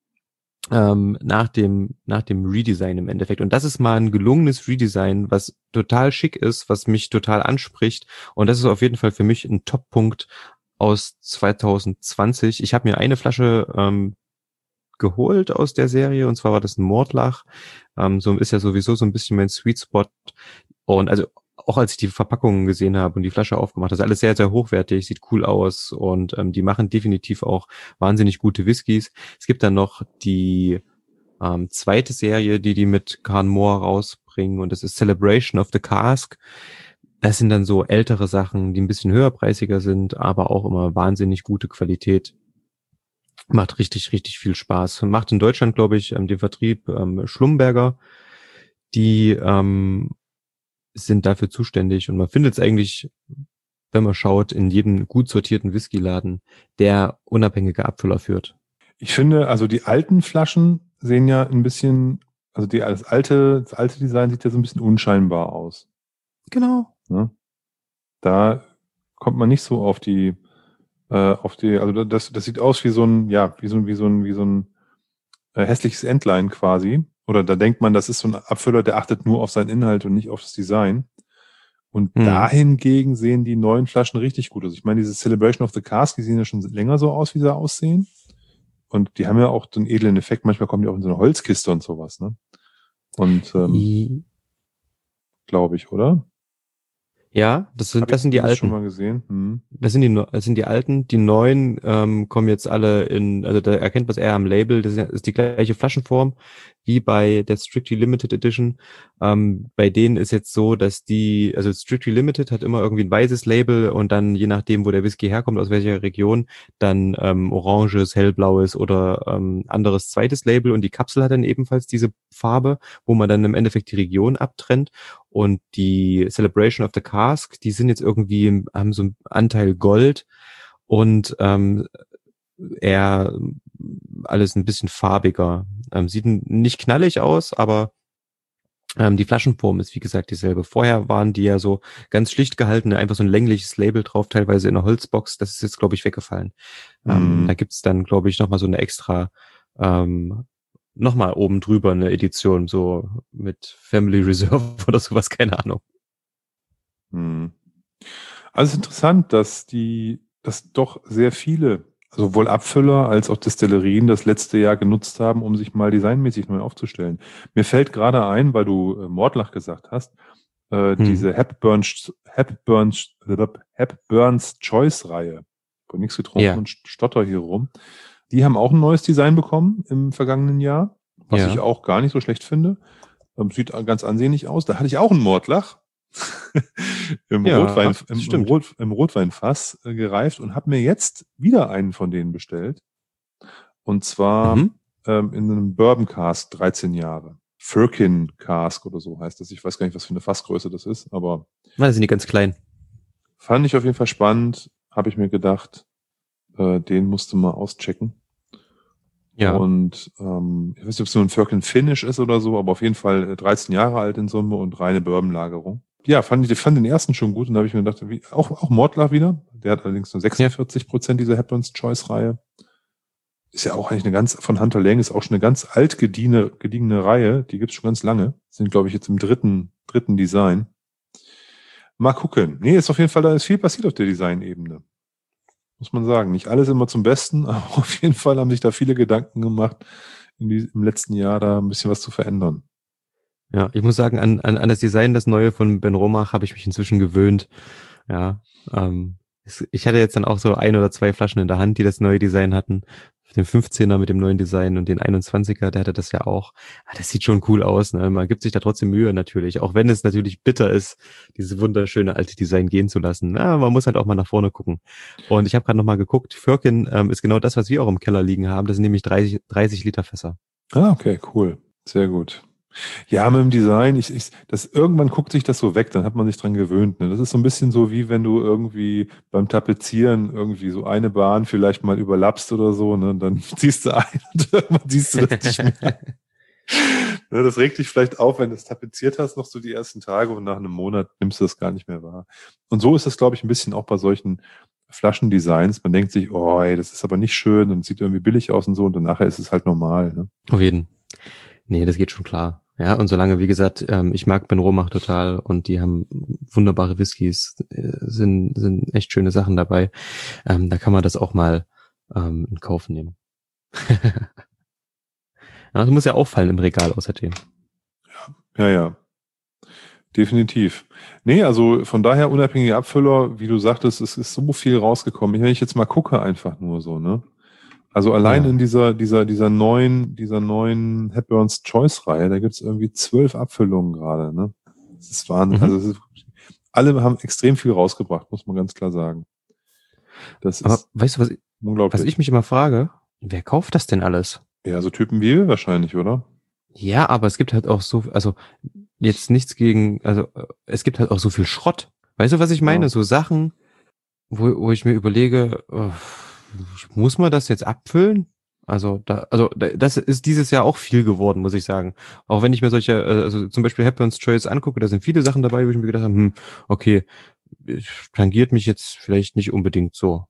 nach dem Redesign im Endeffekt. Und das ist mal ein gelungenes Redesign, was total schick ist, was mich total anspricht. Und das ist auf jeden Fall für mich ein Top-Punkt aus 2020. Ich habe mir eine Flasche geholt aus der Serie, und zwar war das ein Mordlach. So ist ja sowieso so ein bisschen mein Sweet Spot. Und also auch als ich die Verpackungen gesehen habe und die Flasche aufgemacht, das ist alles sehr, sehr hochwertig, sieht cool aus und die machen definitiv auch wahnsinnig gute Whiskys. Es gibt dann noch die zweite Serie, die mit Carnmore rausbringen, und das ist Celebration of the Cask. Das sind dann so ältere Sachen, die ein bisschen höherpreisiger sind, aber auch immer wahnsinnig gute Qualität. Macht richtig, richtig viel Spaß. Macht in Deutschland, glaube ich, den Vertrieb Schlumberger. Die sind dafür zuständig und man findet es eigentlich, wenn man schaut, in jedem gut sortierten Whiskyladen, der unabhängige Abfüller führt. Ich finde, also die alten Flaschen sehen ja ein bisschen, also das alte Design sieht ja so ein bisschen unscheinbar aus. Genau. Ne? Da kommt man nicht so auf die, also das sieht aus wie so ein hässliches Entlein quasi. Oder da denkt man, das ist so ein Abfüller, der achtet nur auf seinen Inhalt und nicht auf das Design. Und dahingegen sehen die neuen Flaschen richtig gut aus. Ich meine, diese Celebration of the Cask, die sehen ja schon länger so aus, wie sie aussehen. Und die haben ja auch den edlen Effekt. Manchmal kommen die auch in so eine Holzkiste und sowas, ne? Und glaube ich, oder? Ja, das sind die alten. Schon mal gesehen. Das sind die alten. Die neuen kommen jetzt alle also da erkennt man es eher am Label. Das ist die gleiche Flaschenform wie bei der Strictly Limited Edition. Bei denen ist jetzt so, dass also Strictly Limited hat immer irgendwie ein weißes Label und dann je nachdem, wo der Whisky herkommt, aus welcher Region, dann oranges, hellblaues oder anderes zweites Label, und die Kapsel hat dann ebenfalls diese Farbe, wo man dann im Endeffekt die Region abtrennt. Und die Celebration of the Cask, die sind jetzt irgendwie, haben so einen Anteil Gold und eher alles ein bisschen farbiger. Sieht nicht knallig aus, aber die Flaschenform ist wie gesagt dieselbe. Vorher waren die ja so ganz schlicht gehalten, einfach so ein längliches Label drauf, teilweise in einer Holzbox. Das ist jetzt, glaube ich, weggefallen. Da gibt's dann, glaube ich, nochmal so eine extra nochmal oben drüber eine Edition, so mit Family Reserve oder sowas, keine Ahnung. Also es ist interessant, dass doch sehr viele, also sowohl Abfüller als auch Destillerien das letzte Jahr genutzt haben, um sich mal designmäßig neu aufzustellen. Mir fällt gerade ein, weil du Mordlach gesagt hast, diese Hepburn's Choice-Reihe. Ich habe nichts getrunken und stotter hier rum. Die haben auch ein neues Design bekommen im vergangenen Jahr, was ich auch gar nicht so schlecht finde. Sieht ganz ansehnlich aus. Da hatte ich auch einen Mordlach im Rotweinfass gereift und habe mir jetzt wieder einen von denen bestellt. Und zwar in einem Bourbon Cask 13 Jahre. Firkin Cask oder so heißt das. Ich weiß gar nicht, was für eine Fassgröße das ist, aber das sind die ganz klein. Fand ich auf jeden Fall spannend. Habe ich mir gedacht, den musste mal auschecken. Ja. Und ich weiß nicht, ob es nur ein Firkin Finish ist oder so, aber auf jeden Fall 13 Jahre alt in Summe und reine Bourbon-Lagerung. Ja, fand den ersten schon gut und da habe ich mir gedacht, auch Mordlach wieder. Der hat allerdings nur 46% dieser Hepburn's Choice-Reihe. Ist ja auch eigentlich von Hunter Lang ist auch schon eine ganz alt gediegene Reihe. Die gibt's schon ganz lange. Sind, glaube ich, jetzt im dritten Design. Mal gucken. Nee, ist auf jeden Fall, da ist viel passiert auf der Designebene. Muss man sagen. Nicht alles immer zum Besten, aber auf jeden Fall haben sich da viele Gedanken gemacht, im letzten Jahr da ein bisschen was zu verändern. Ja, ich muss sagen, an das Design, das neue von Ben Romach, habe ich mich inzwischen gewöhnt. Ja, ich hatte jetzt dann auch so 1 oder 2 Flaschen in der Hand, die das neue Design hatten. Den 15er mit dem neuen Design und den 21er, der hatte das ja auch. Das sieht schon cool aus, ne? Man gibt sich da trotzdem Mühe natürlich, auch wenn es natürlich bitter ist, dieses wunderschöne alte Design gehen zu lassen. Ja, man muss halt auch mal nach vorne gucken. Und ich habe gerade nochmal geguckt, Firkin ist genau das, was wir auch im Keller liegen haben. Das sind nämlich 30 Liter Fässer. Ah, okay, cool. Sehr gut. Ja, mit dem Design, irgendwann guckt sich das so weg, dann hat man sich dran gewöhnt. Ne? Das ist so ein bisschen so, wie wenn du irgendwie beim Tapezieren irgendwie so eine Bahn vielleicht mal überlappst oder so, ne? Dann ziehst du ein und irgendwann siehst du das nicht mehr. Ne, das regt dich vielleicht auf, wenn du es tapeziert hast, noch so die ersten Tage und nach einem Monat nimmst du das gar nicht mehr wahr. Und so ist das, glaube ich, ein bisschen auch bei solchen Flaschendesigns. Man denkt sich, oh, ey, das ist aber nicht schön und sieht irgendwie billig aus und so und dann nachher ist es halt normal. Ne? Auf jeden Fall. Nee, das geht schon klar. Ja, und solange, wie gesagt, ich mag Ben Romach total und die haben wunderbare Whiskys, sind echt schöne Sachen dabei. Da kann man das auch mal in Kauf nehmen. Ja, das muss ja auffallen im Regal außerdem. Ja. Definitiv. Nee, also von daher unabhängige Abfüller, wie du sagtest, es ist so viel rausgekommen. Wenn ich jetzt mal gucke, einfach nur so, ne? Also allein in dieser neuen Hepburn's Choice-Reihe, da gibt's irgendwie 12 Abfüllungen gerade, ne? Das ist Wahnsinn. Also alle haben extrem viel rausgebracht, muss man ganz klar sagen. Aber weißt du, was ich mich immer frage? Wer kauft das denn alles? Ja, so Typen wie wir wahrscheinlich, oder? Ja, aber es gibt halt auch so, also jetzt nichts gegen, also es gibt halt auch so viel Schrott. Weißt du, was ich meine? Ja. So Sachen, wo ich mir überlege, muss man das jetzt abfüllen? Also das ist dieses Jahr auch viel geworden, muss ich sagen. Auch wenn ich mir solche, also zum Beispiel Hepburn's Choice angucke, da sind viele Sachen dabei, wo ich mir gedacht habe, okay, tangiert mich jetzt vielleicht nicht unbedingt so.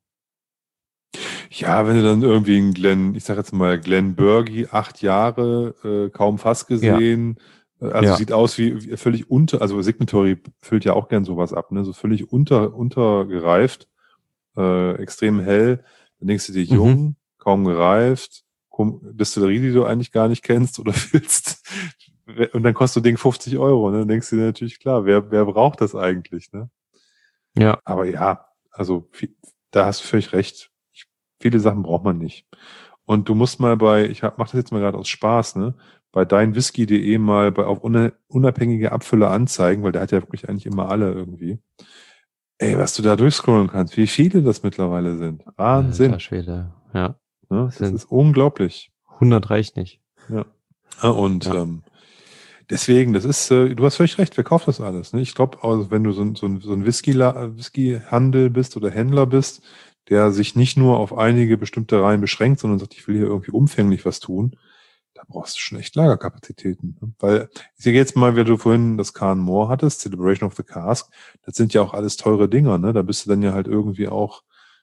Ja, wenn du dann irgendwie ich sag jetzt mal Glenn Burgie, 8 Jahre, kaum Fass gesehen, sieht aus wie völlig also Signatory füllt ja auch gern sowas ab, ne, so völlig untergereift, extrem hell, dann denkst du dir jung, kaum gereift, Distillerie, die du eigentlich gar nicht kennst oder willst, und dann kostet das Ding 50 €, ne, dann denkst du dir natürlich, klar, wer braucht das eigentlich, ne? Ja. Aber ja, also da hast du völlig recht. Viele Sachen braucht man nicht. Und du musst mal mach das jetzt mal gerade aus Spaß, ne? Bei deinwhisky.de mal auf unabhängige Abfüller anzeigen, weil der hat ja wirklich eigentlich immer alle irgendwie. Ey, was du da durchscrollen kannst, wie viele das mittlerweile sind. Wahnsinn. Alter Schwede, ja. Ne? Das ist unglaublich. 100 reicht nicht. Ja. Und deswegen, du hast völlig recht, wer kauft das alles? Ne? Ich glaube, also wenn du so ein Whisky-Handel bist oder Händler bist, der sich nicht nur auf einige bestimmte Reihen beschränkt, sondern sagt, ich will hier irgendwie umfänglich was tun, da brauchst du schon echt Lagerkapazitäten. Ne? Weil, ich sehe jetzt mal, wie du vorhin das Carn Moore hattest, Celebration of the Cask, das sind ja auch alles teure Dinger, ne? Da bist du dann ja halt irgendwie auch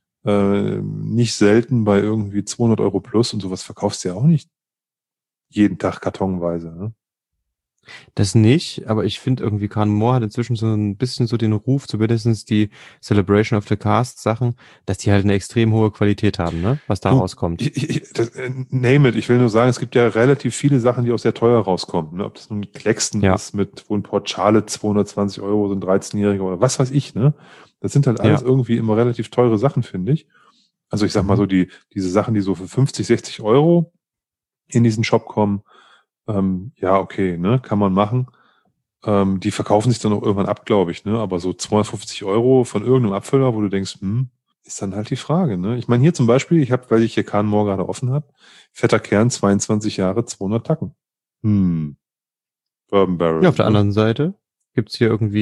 nicht selten bei irgendwie 200 € plus und sowas verkaufst du ja auch nicht jeden Tag kartonweise. Ne? Das nicht, aber ich finde irgendwie Khan Moore hat inzwischen so ein bisschen so den Ruf, zumindest die Celebration of the Cast Sachen, dass die halt eine extrem hohe Qualität haben, ne? Was da Du, rauskommt. name it. Ich will nur sagen, es gibt ja relativ viele Sachen, die auch sehr teuer rauskommen. Ne? Ob das nun Claxton Ja, ist, mit wo ein Port Charlotte 220 Euro, so ein 13-Jähriger oder was weiß ich, ne? Das sind halt alles ja. irgendwie immer relativ teure Sachen, finde ich. Also ich sag mal Mhm. so, diese Sachen, die so für 50, 60 Euro in diesen Shop kommen, ja, okay, ne, kann man machen. Die verkaufen sich dann auch irgendwann ab, glaube ich, ne? Aber so 250 Euro von irgendeinem Abfüller, wo du denkst, ist dann halt die Frage, ne? Ich meine, hier zum Beispiel, weil ich hier Kahn Moore gerade offen habe, fetter Kern, 22 Jahre, 200 Tacken. Bourbon Ja, auf Barrel, der ne? anderen Seite gibt's hier irgendwie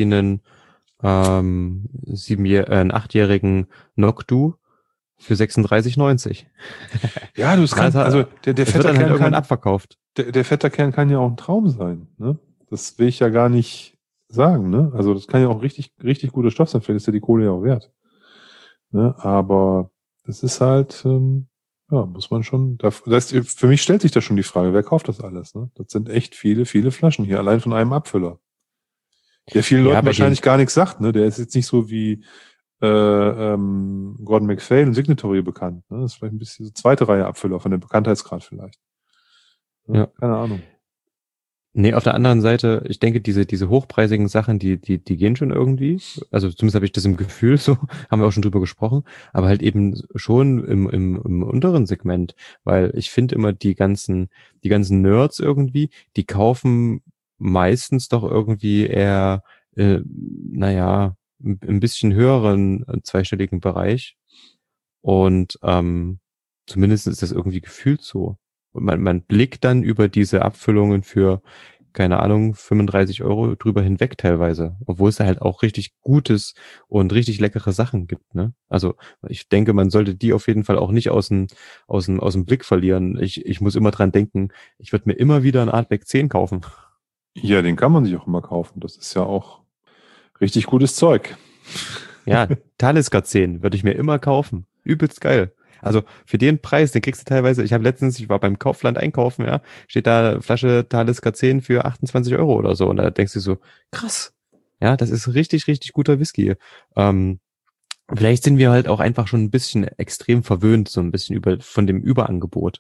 einen 8-jährigen Noctu für 36,90. Ja, du, es Ja, kann, also der es wird fetter dann halt Kern irgendwann kann, abverkauft. der fetter Kern kann ja auch ein Traum sein, ne? Das will ich ja gar nicht sagen, ne? Also das kann ja auch richtig, richtig guter Stoff sein, vielleicht ist ja die Kohle ja auch wert. Ne? Aber das ist halt, ja, muss man schon, für mich stellt sich da schon die Frage, wer kauft das alles? Ne? Das sind echt viele, viele Flaschen hier, allein von einem Abfüller. Der vielen Ja, Leuten bei den, wahrscheinlich gar nichts sagt, ne? Der ist jetzt nicht so wie Gordon MacPhail und Signatory bekannt. Ne? Das ist vielleicht ein bisschen so zweite Reihe Abfüller von dem Bekanntheitsgrad vielleicht. Ne? ja. Keine Ahnung. Nee, auf der anderen Seite, ich denke, diese hochpreisigen Sachen, die gehen schon irgendwie. Also zumindest habe ich das im Gefühl so, haben wir auch schon drüber gesprochen, aber halt eben schon im unteren Segment, weil ich finde immer die ganzen Nerds irgendwie, die kaufen meistens doch irgendwie eher, naja, ein bisschen höheren zweistelligen Bereich und zumindest ist das irgendwie gefühlt so. Und man blickt dann über diese Abfüllungen für, keine Ahnung, 35 Euro drüber hinweg teilweise. Obwohl es da halt auch richtig gutes und richtig leckere Sachen gibt, ne? Also ich denke, man sollte die auf jeden Fall auch nicht aus dem Blick verlieren. Ich muss immer dran denken, ich würde mir immer wieder ein Artback 10 kaufen. Ja, den kann man sich auch immer kaufen. Das ist ja auch richtig gutes Zeug. Ja, Talisker 10 würde ich mir immer kaufen. Übelst geil. Also für den Preis, den kriegst du teilweise, ich war beim Kaufland einkaufen, ja, steht da Flasche Talisker 10 für 28 Euro oder so. Und da denkst du so, krass. Ja, das ist richtig, richtig guter Whisky. Ähm, Vielleicht sind wir halt auch einfach schon ein bisschen extrem verwöhnt, so ein bisschen von dem Überangebot.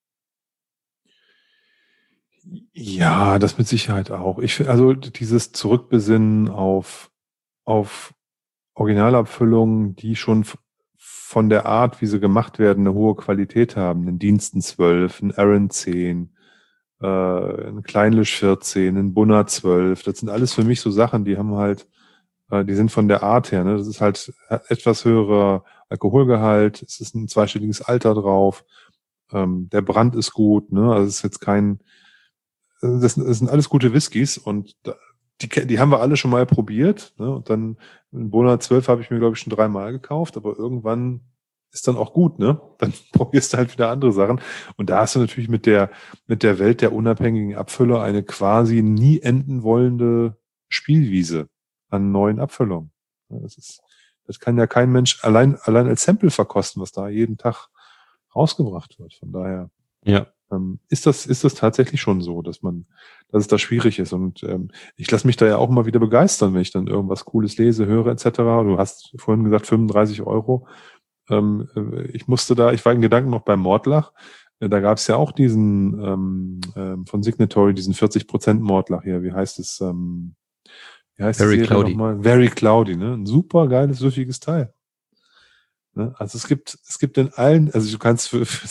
Ja, das mit Sicherheit auch. Also dieses Zurückbesinnen auf Originalabfüllungen, die schon von der Art, wie sie gemacht werden, eine hohe Qualität haben. Einen Diensten 12, einen Aaron 10, einen Kleinlisch 14, einen Bunner 12. Das sind alles für mich so Sachen, die haben halt, die sind von der Art her, ne? Das ist halt etwas höherer Alkoholgehalt, es ist ein zweistelliges Alter drauf, der Brand ist gut, ne? Also es ist jetzt das sind alles gute Whiskys und die haben wir alle schon mal probiert. Ne? Und dann in Bona 12 habe ich mir, glaube ich, schon 3-mal gekauft, aber irgendwann ist dann auch gut, ne? Dann probierst du halt wieder andere Sachen. Und da hast du natürlich mit der Welt der unabhängigen Abfüller eine quasi nie enden wollende Spielwiese an neuen Abfüllungen. Ja, das kann ja kein Mensch allein als Sample verkosten, was da jeden Tag rausgebracht wird. Von daher Ja. ist das tatsächlich schon so, dass es da schwierig ist. Und ich lasse mich da ja auch immer wieder begeistern, wenn ich dann irgendwas Cooles lese, höre etc. Du hast vorhin gesagt 35 Euro. Ich war in Gedanken noch beim Mordlach. Da gab es ja auch diesen von Signatory, diesen 40% Mordlach hier. Wie heißt die Very Serie cloudy. nochmal? Very Cloudy, ne? Ein super geiles, süffiges Teil. Ne? Also es gibt in allen, also du kannst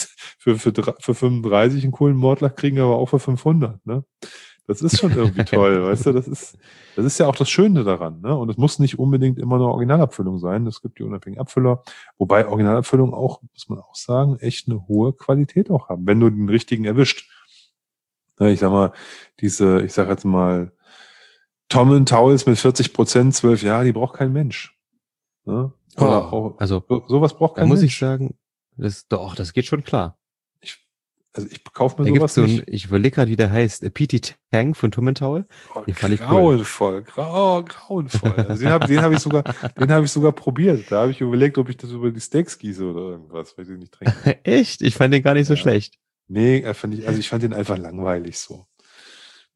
für 35 einen coolen Mordlach kriegen, aber auch für 500, ne? Das ist schon irgendwie toll, weißt du? Das ist ja auch das Schöne daran, ne? Und es muss nicht unbedingt immer eine Originalabfüllung sein. Es gibt die unabhängigen Abfüller, wobei Originalabfüllungen auch, muss man auch sagen, echt eine hohe Qualität auch haben, wenn du den richtigen erwischt. Ne, ich sag mal, ich sag jetzt mal, Tom Towels mit 40%, 12 Jahre, die braucht kein Mensch. Ne? Oder auch, Also sowas braucht da kein muss ich Mensch. sagen, das geht schon klar. Ich, also ich kaufe mir Da gibt's sowas so ein, nicht. ich überlege gerade, wie der heißt, Petey Tang von Tummental. Oh, Den fand ich cool. grauenvoll, grauenvoll. Also den habe ich sogar probiert. Da habe ich überlegt, ob ich das über die Steaks gieße oder irgendwas, weil ich den nicht trinken. Echt? Ich fand den gar nicht so Ja. schlecht. Nee, also ich fand den einfach langweilig so.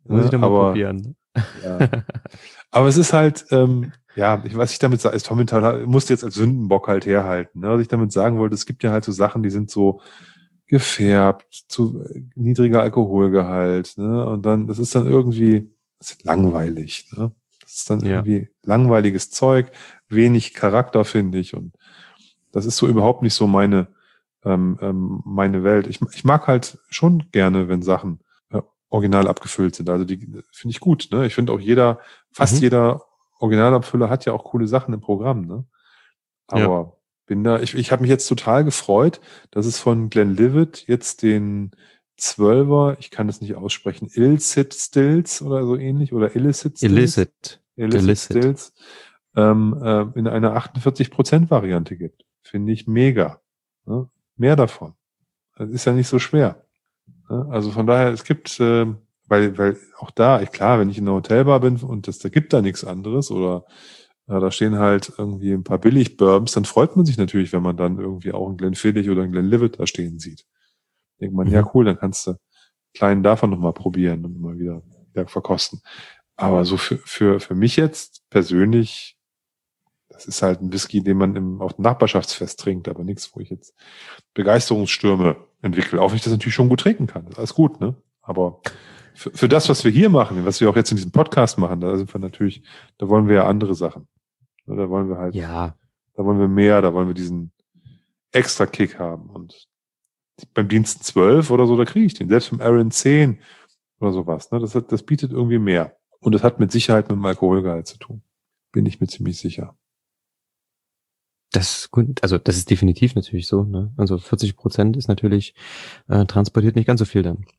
Muss ich Ne? noch mal Aber probieren. ja. Aber es ist halt, was ich damit sage, ist Tommy musste jetzt als Sündenbock halt herhalten. Ne? Was ich damit sagen wollte, es gibt ja halt so Sachen, die sind so gefärbt, zu niedriger Alkoholgehalt, ne? Und dann, das ist dann irgendwie, das ist langweilig, ne? Das ist dann Ja. irgendwie langweiliges Zeug, wenig Charakter, finde ich. Und das ist so überhaupt nicht so meine Welt. Ich mag halt schon gerne, wenn Sachen original abgefüllt sind. Also die finde ich gut, ne? Ich finde auch fast Mhm. jeder Originalabfüller hat ja auch coole Sachen im Programm, ne? Ja. Aber ich habe mich jetzt total gefreut, dass es von Glenlivet jetzt den Zwölfer, ich kann das nicht aussprechen, Illicit Stills oder so ähnlich, oder Illicit Stills, Illicit. Illicit Illicit. Stills, in einer 48% Variante gibt. Finde ich mega. Ne? Mehr davon. Das ist ja nicht so schwer. Ne? Also von daher, es gibt, weil auch da, klar, wenn ich in einer Hotelbar bin und da gibt da nichts anderes oder da stehen halt irgendwie ein paar Billig-Bourbons, dann freut man sich natürlich, wenn man dann irgendwie auch einen Glenfiddich oder einen Glenlivet da stehen sieht. Denkt man, ja Mhm. cool, dann kannst du einen kleinen davon nochmal probieren und mal wieder verkosten. Aber so für mich jetzt persönlich, das ist halt ein Whisky, den man auf dem Nachbarschaftsfest trinkt, aber nichts, wo ich jetzt Begeisterungsstürme entwickle. Auch wenn ich das natürlich schon gut trinken kann. Das ist alles gut, ne? Aber für das, was wir hier machen, was wir auch jetzt in diesem Podcast machen, da sind wir natürlich, da wollen wir ja andere Sachen. Da wollen wir halt, Ja. da wollen wir mehr, da wollen wir diesen extra Kick haben. Und beim Dienst 12 oder so, da kriege ich den. Selbst beim Aaron 10 oder sowas. Ne? Das bietet irgendwie mehr. Und das hat mit Sicherheit mit dem Alkoholgehalt zu tun. Bin ich mir ziemlich sicher. Das ist gut. Also das ist definitiv natürlich so. Ne? Also 40% ist natürlich transportiert nicht ganz so viel dann.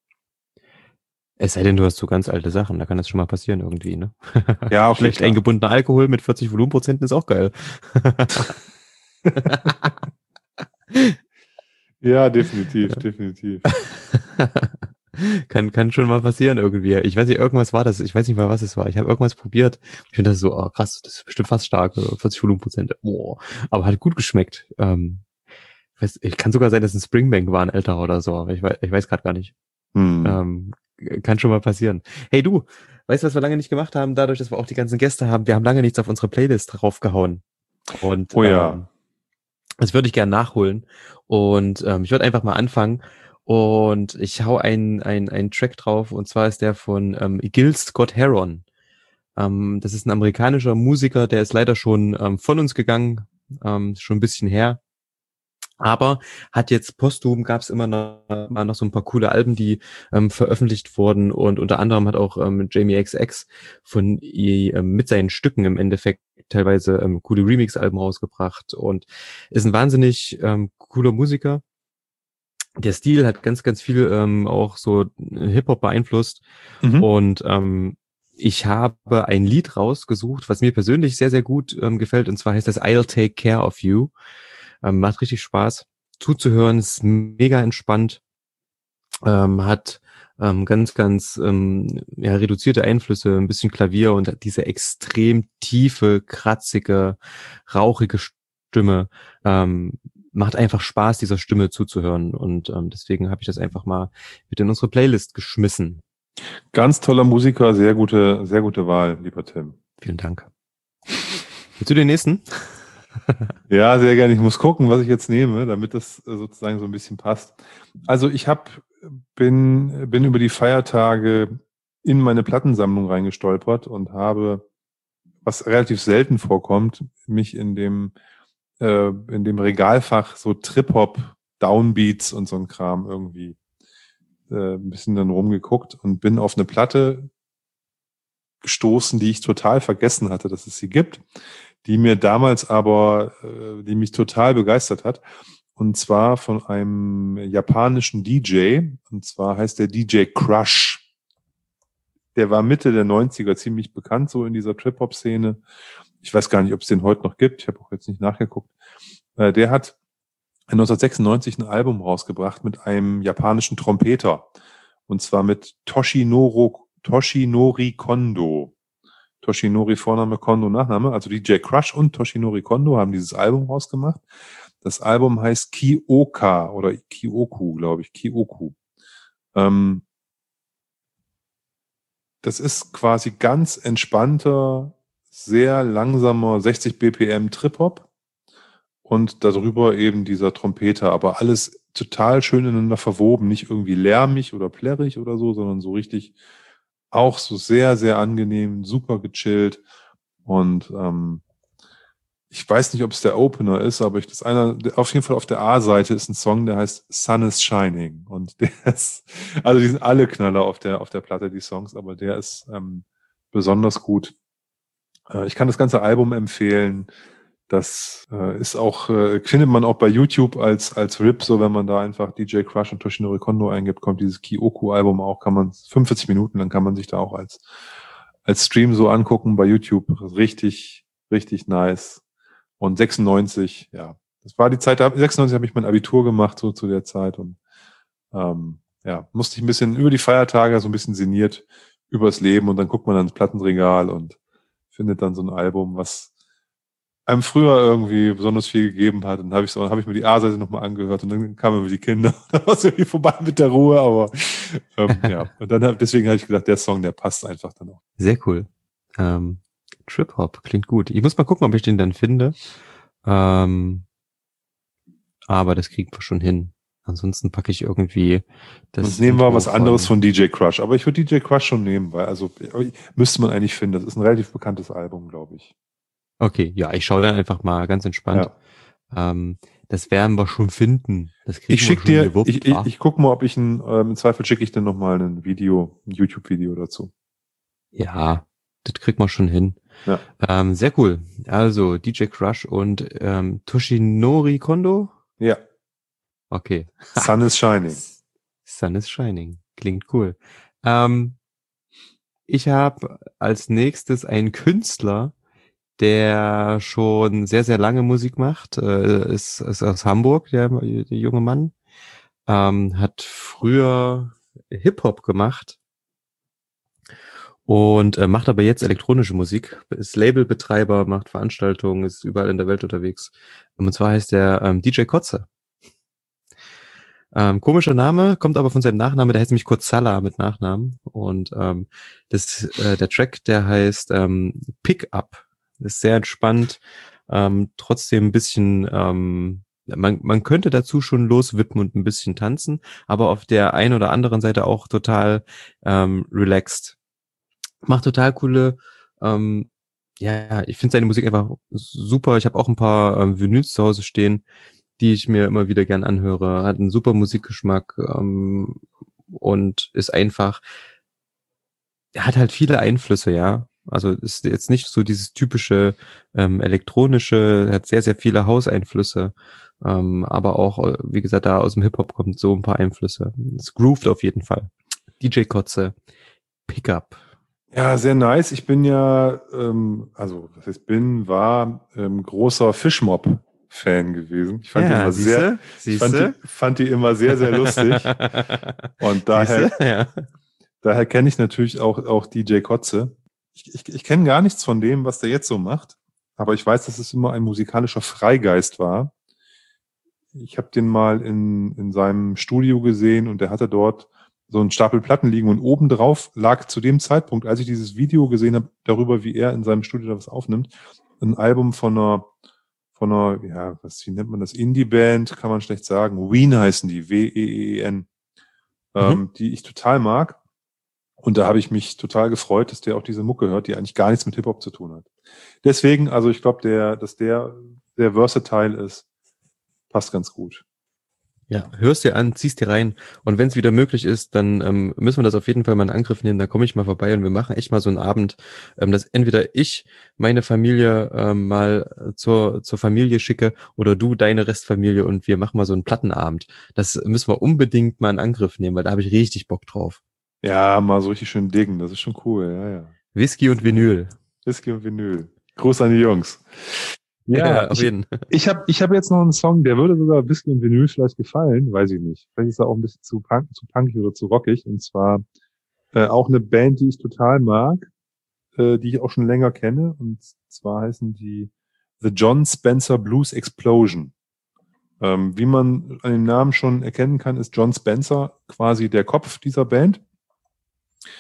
Es sei denn, du hast so ganz alte Sachen, da kann das schon mal passieren irgendwie, ne? Ja, okay, Schlecht klar. eingebundener Alkohol mit 40 Volumenprozenten ist auch geil. Ja, definitiv, definitiv. Kann schon mal passieren irgendwie. Ich weiß nicht, irgendwas war das. Ich weiß nicht mal, was es war. Ich habe irgendwas probiert. Ich finde das so, oh, krass, das ist bestimmt fast stark. 40 Volumenprozent. Boah. Aber hat gut geschmeckt. Ich kann sogar sein, dass ein Springbank war, ein älterer oder so. Aber ich weiß gerade gar nicht. Hm. Kann schon mal passieren. Hey du, weißt du, was wir lange nicht gemacht haben? Dadurch, dass wir auch die ganzen Gäste haben, wir haben lange nichts auf unsere Playlist draufgehauen. Und Oh ja. das würde ich gerne nachholen. Und ich würde einfach mal anfangen. Und ich hau einen Track drauf. Und zwar ist der von Gil Scott-Heron. Das ist ein amerikanischer Musiker, der ist leider schon von uns gegangen. Schon ein bisschen her. Aber hat jetzt posthum, gab es immer mal noch so ein paar coole Alben, die veröffentlicht wurden, und unter anderem hat auch Jamie XX mit seinen Stücken im Endeffekt teilweise coole Remix-Alben rausgebracht und ist ein wahnsinnig cooler Musiker. Der Stil hat ganz, ganz viel auch so Hip-Hop beeinflusst, Mhm. und ich habe ein Lied rausgesucht, was mir persönlich sehr, sehr gut gefällt, und zwar heißt das I'll Take Care of You. Macht richtig Spaß zuzuhören, ist mega entspannt, hat ganz, ganz reduzierte Einflüsse, ein bisschen Klavier und diese extrem tiefe, kratzige, rauchige Stimme. Macht einfach Spaß, dieser Stimme zuzuhören, und deswegen habe ich das einfach mal mit in unsere Playlist geschmissen. Ganz toller Musiker, sehr gute Wahl, lieber Tim. Vielen Dank. Willst du den nächsten? Ja, sehr gerne. Ich muss gucken, was ich jetzt nehme, damit das sozusagen so ein bisschen passt. Also bin über die Feiertage in meine Plattensammlung reingestolpert und habe, was relativ selten vorkommt, mich in dem Regalfach so Trip-Hop, Downbeats und so ein Kram irgendwie ein bisschen dann rumgeguckt und bin auf eine Platte gestoßen, die ich total vergessen hatte, dass es sie gibt, die mir damals aber, die mich total begeistert hat. Und zwar von einem japanischen DJ. Und zwar heißt der DJ Crush. Der war Mitte der 90er ziemlich bekannt, so in dieser Trip-Hop-Szene. Ich weiß gar nicht, ob es den heute noch gibt. Ich habe auch jetzt nicht nachgeguckt. Der hat 1996 ein Album rausgebracht mit einem japanischen Trompeter. Und zwar mit Toshinori Kondo. Toshinori Vorname, Kondo Nachname. Also DJ Crush und Toshinori Kondo haben dieses Album rausgemacht. Das Album heißt Kioka oder Kioku, glaube ich. Kioku. das ist quasi ganz entspannter, sehr langsamer 60 BPM Trip-Hop und darüber eben dieser Trompeter, aber alles total schön ineinander verwoben, nicht irgendwie lärmig oder plärrig oder so, sondern so richtig auch so sehr, sehr angenehm, super gechillt und ich weiß nicht, ob es der Opener ist, aber auf jeden Fall auf der A-Seite ist ein Song, der heißt Sun is Shining. Und der ist, also die sind alle Knaller auf der Platte, die Songs, aber der ist besonders gut. Ich kann das ganze Album empfehlen. Das ist auch, findet man auch bei YouTube als RIP, so wenn man da einfach DJ Crush und Toshinori Kondo eingibt, kommt dieses Kyoku-Album auch, 45 Minuten lang kann man sich da auch als Stream so angucken bei YouTube. Richtig, richtig nice. Und 96, ja, das war die Zeit, 96 habe ich mein Abitur gemacht, so zu der Zeit. Und ja, musste ich ein bisschen über die Feiertage so ein bisschen sinniert übers Leben und dann guckt man ans Plattenregal und findet dann so ein Album, was einem früher irgendwie besonders viel gegeben hat. Und dann habe ich mir die A-Seite nochmal angehört und dann kamen mir die Kinder. Da war es irgendwie vorbei mit der Ruhe, aber ja. Und deswegen habe ich gedacht, der Song, der passt einfach dann auch. Sehr cool. Trip-Hop, klingt gut. Ich muss mal gucken, ob ich den dann finde. Aber das kriegen wir schon hin. Ansonsten packe ich irgendwie das. Sonst nehmen wir was anderes von DJ Crush. Aber ich würde DJ Crush schon nehmen, weil müsste man eigentlich finden. Das ist ein relativ bekanntes Album, glaube ich. Okay, ja, ich schaue dann einfach mal ganz entspannt. Ja. Das werden wir schon finden. Das kriegen ich schicke dir, ich gucke mal, ob ich im Zweifel schicke ich dir nochmal ein YouTube-Video dazu. Ja, das kriegt man schon hin. Ja. Sehr cool. Also DJ Crush und Toshinori Kondo? Ja. Okay. Sun is Shining. Sun is Shining. Klingt cool. Ich habe als nächstes einen Künstler, der schon sehr, sehr lange Musik macht, ist aus Hamburg, der junge Mann, hat früher Hip-Hop gemacht und macht aber jetzt elektronische Musik, ist Labelbetreiber, macht Veranstaltungen, ist überall in der Welt unterwegs. Und zwar heißt der DJ Kotze. Komischer Name, kommt aber von seinem Nachnamen, der heißt nämlich Kurzala mit Nachnamen. Und der Track, der heißt Pick Up. Ist sehr entspannt, trotzdem ein bisschen, man könnte dazu schon loswippen und ein bisschen tanzen, aber auf der einen oder anderen Seite auch total relaxed. Macht total coole, ja, ich finde seine Musik einfach super. Ich habe auch ein paar Vinyls zu Hause stehen, die ich mir immer wieder gern anhöre. Hat einen super Musikgeschmack und ist einfach, er hat halt viele Einflüsse, ja. Also ist jetzt nicht so dieses typische elektronische, hat sehr, sehr viele Hauseinflüsse, aber auch, wie gesagt, da aus dem Hip-Hop kommt so ein paar Einflüsse. Es grooved auf jeden Fall. DJ Kotze, Pickup. Ja, sehr nice. Ich bin ja, war großer Fishmob-Fan gewesen. Ich fand die immer fand die immer sehr, sehr lustig. Und daher kenne ich natürlich auch DJ Kotze. Ich kenne gar nichts von dem, was der jetzt so macht, aber ich weiß, dass es immer ein musikalischer Freigeist war. Ich habe den mal in seinem Studio gesehen und der hatte dort so einen Stapel Platten liegen und obendrauf lag zu dem Zeitpunkt, als ich dieses Video gesehen habe, darüber, wie er in seinem Studio da was aufnimmt, ein Album von einer, ja, wie nennt man das? Indie-Band, kann man schlecht sagen. Ween heißen die, W-E-E-N, die ich total mag. Und da habe ich mich total gefreut, dass der auch diese Mucke hört, die eigentlich gar nichts mit Hip-Hop zu tun hat. Deswegen, also ich glaube, dass der sehr versatile ist, passt ganz gut. Ja, hörst dir an, ziehst dir rein und wenn es wieder möglich ist, dann müssen wir das auf jeden Fall mal in Angriff nehmen, da komme ich mal vorbei und wir machen echt mal so einen Abend, dass entweder ich meine Familie mal zur Familie schicke oder du deine Restfamilie und wir machen mal so einen Plattenabend. Das müssen wir unbedingt mal in Angriff nehmen, weil da habe ich richtig Bock drauf. Ja, mal so richtig schön diggen, das ist schon cool, ja. Whisky und Vinyl. Whisky und Vinyl. Gruß an die Jungs. Ja, auf jeden. Ich hab jetzt noch einen Song, der würde sogar Whisky und Vinyl vielleicht gefallen, weiß ich nicht. Vielleicht ist er auch ein bisschen zu punkig oder zu rockig. Und zwar auch eine Band, die ich total mag, die ich auch schon länger kenne. Und zwar heißen die The John Spencer Blues Explosion. Wie man an dem Namen schon erkennen kann, ist John Spencer quasi der Kopf dieser Band.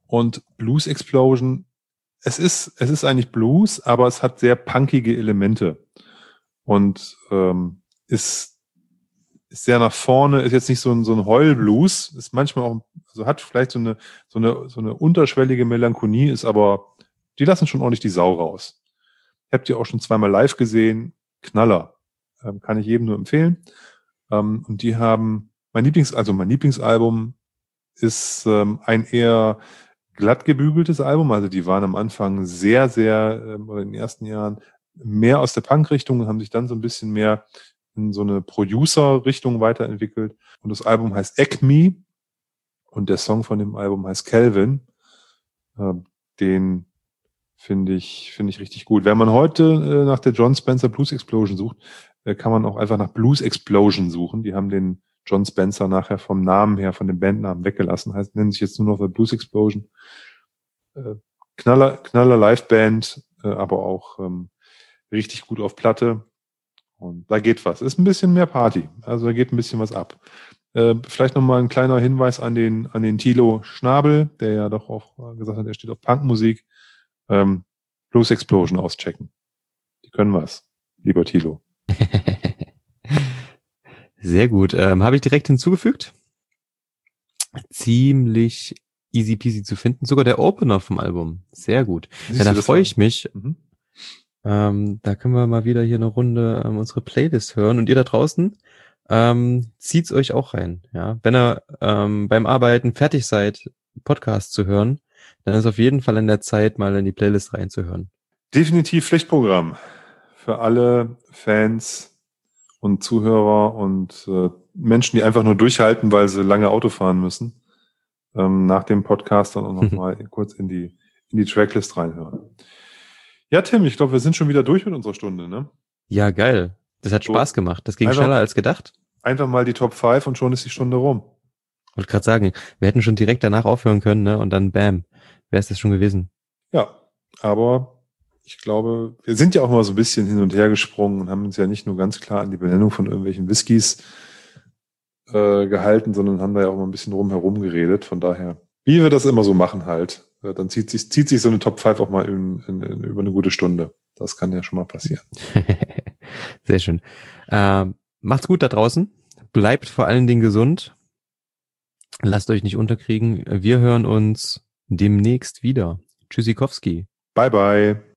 Und Blues Explosion, es ist eigentlich Blues, aber es hat sehr punkige Elemente und ist sehr nach vorne, ist jetzt nicht so ein Heulblues, ist manchmal auch, also hat vielleicht so eine unterschwellige Melancholie, ist aber, die lassen schon ordentlich die Sau raus. Habt ihr auch schon zweimal live gesehen, Knaller, kann ich jedem nur empfehlen. Und die haben, mein Lieblingsalbum ist ein eher glatt gebügeltes Album, also die waren am Anfang sehr, sehr, oder in den ersten Jahren mehr aus der Punk-Richtung und haben sich dann so ein bisschen mehr in so eine Producer-Richtung weiterentwickelt. Und das Album heißt Acme und der Song von dem Album heißt Calvin. Den finde ich richtig gut. Wenn man heute nach der John Spencer Blues Explosion sucht, kann man auch einfach nach Blues Explosion suchen. Die haben den John Spencer nachher vom Namen her, von dem Bandnamen weggelassen. Heißt, nennen sich jetzt nur noch The Blues Explosion. Knaller Liveband, aber auch richtig gut auf Platte. Und da geht was. Ist ein bisschen mehr Party. Also da geht ein bisschen was ab. Vielleicht nochmal ein kleiner Hinweis an den Thilo Schnabel, der ja doch auch gesagt hat, er steht auf Punkmusik. Blues Explosion auschecken. Die können was, lieber Thilo. Sehr gut. Habe ich direkt hinzugefügt. Ziemlich easy peasy zu finden. Sogar der Opener vom Album. Sehr gut. Ja, da freue ich mich. Mhm. Da können wir mal wieder hier eine Runde unsere Playlist hören. Und ihr da draußen, zieht's euch auch rein. Ja, wenn ihr beim Arbeiten fertig seid, Podcast zu hören, dann ist auf jeden Fall in der Zeit, mal in die Playlist reinzuhören. Definitiv Pflichtprogramm für alle Fans und Zuhörer und Menschen, die einfach nur durchhalten, weil sie lange Auto fahren müssen. Nach dem Podcast dann auch noch mal kurz in die Tracklist reinhören. Ja, Tim, ich glaube, wir sind schon wieder durch mit unserer Stunde, ne? Ja, geil. Das hat Spaß gemacht. Das ging einfach, schneller als gedacht. Einfach mal die Top 5 und schon ist die Stunde rum. Wollte gerade sagen, wir hätten schon direkt danach aufhören können, ne? Und dann bam, wäre es das schon gewesen. Ja, aber ich glaube, wir sind ja auch mal so ein bisschen hin und her gesprungen und haben uns ja nicht nur ganz klar an die Benennung von irgendwelchen Whiskys gehalten, sondern haben da ja auch mal ein bisschen drumherum geredet. Von daher, wie wir das immer so machen halt, dann zieht sich so eine Top 5 auch mal über eine gute Stunde. Das kann ja schon mal passieren. Sehr schön. Macht's gut da draußen. Bleibt vor allen Dingen gesund. Lasst euch nicht unterkriegen. Wir hören uns demnächst wieder. Tschüssikowski. Bye, bye.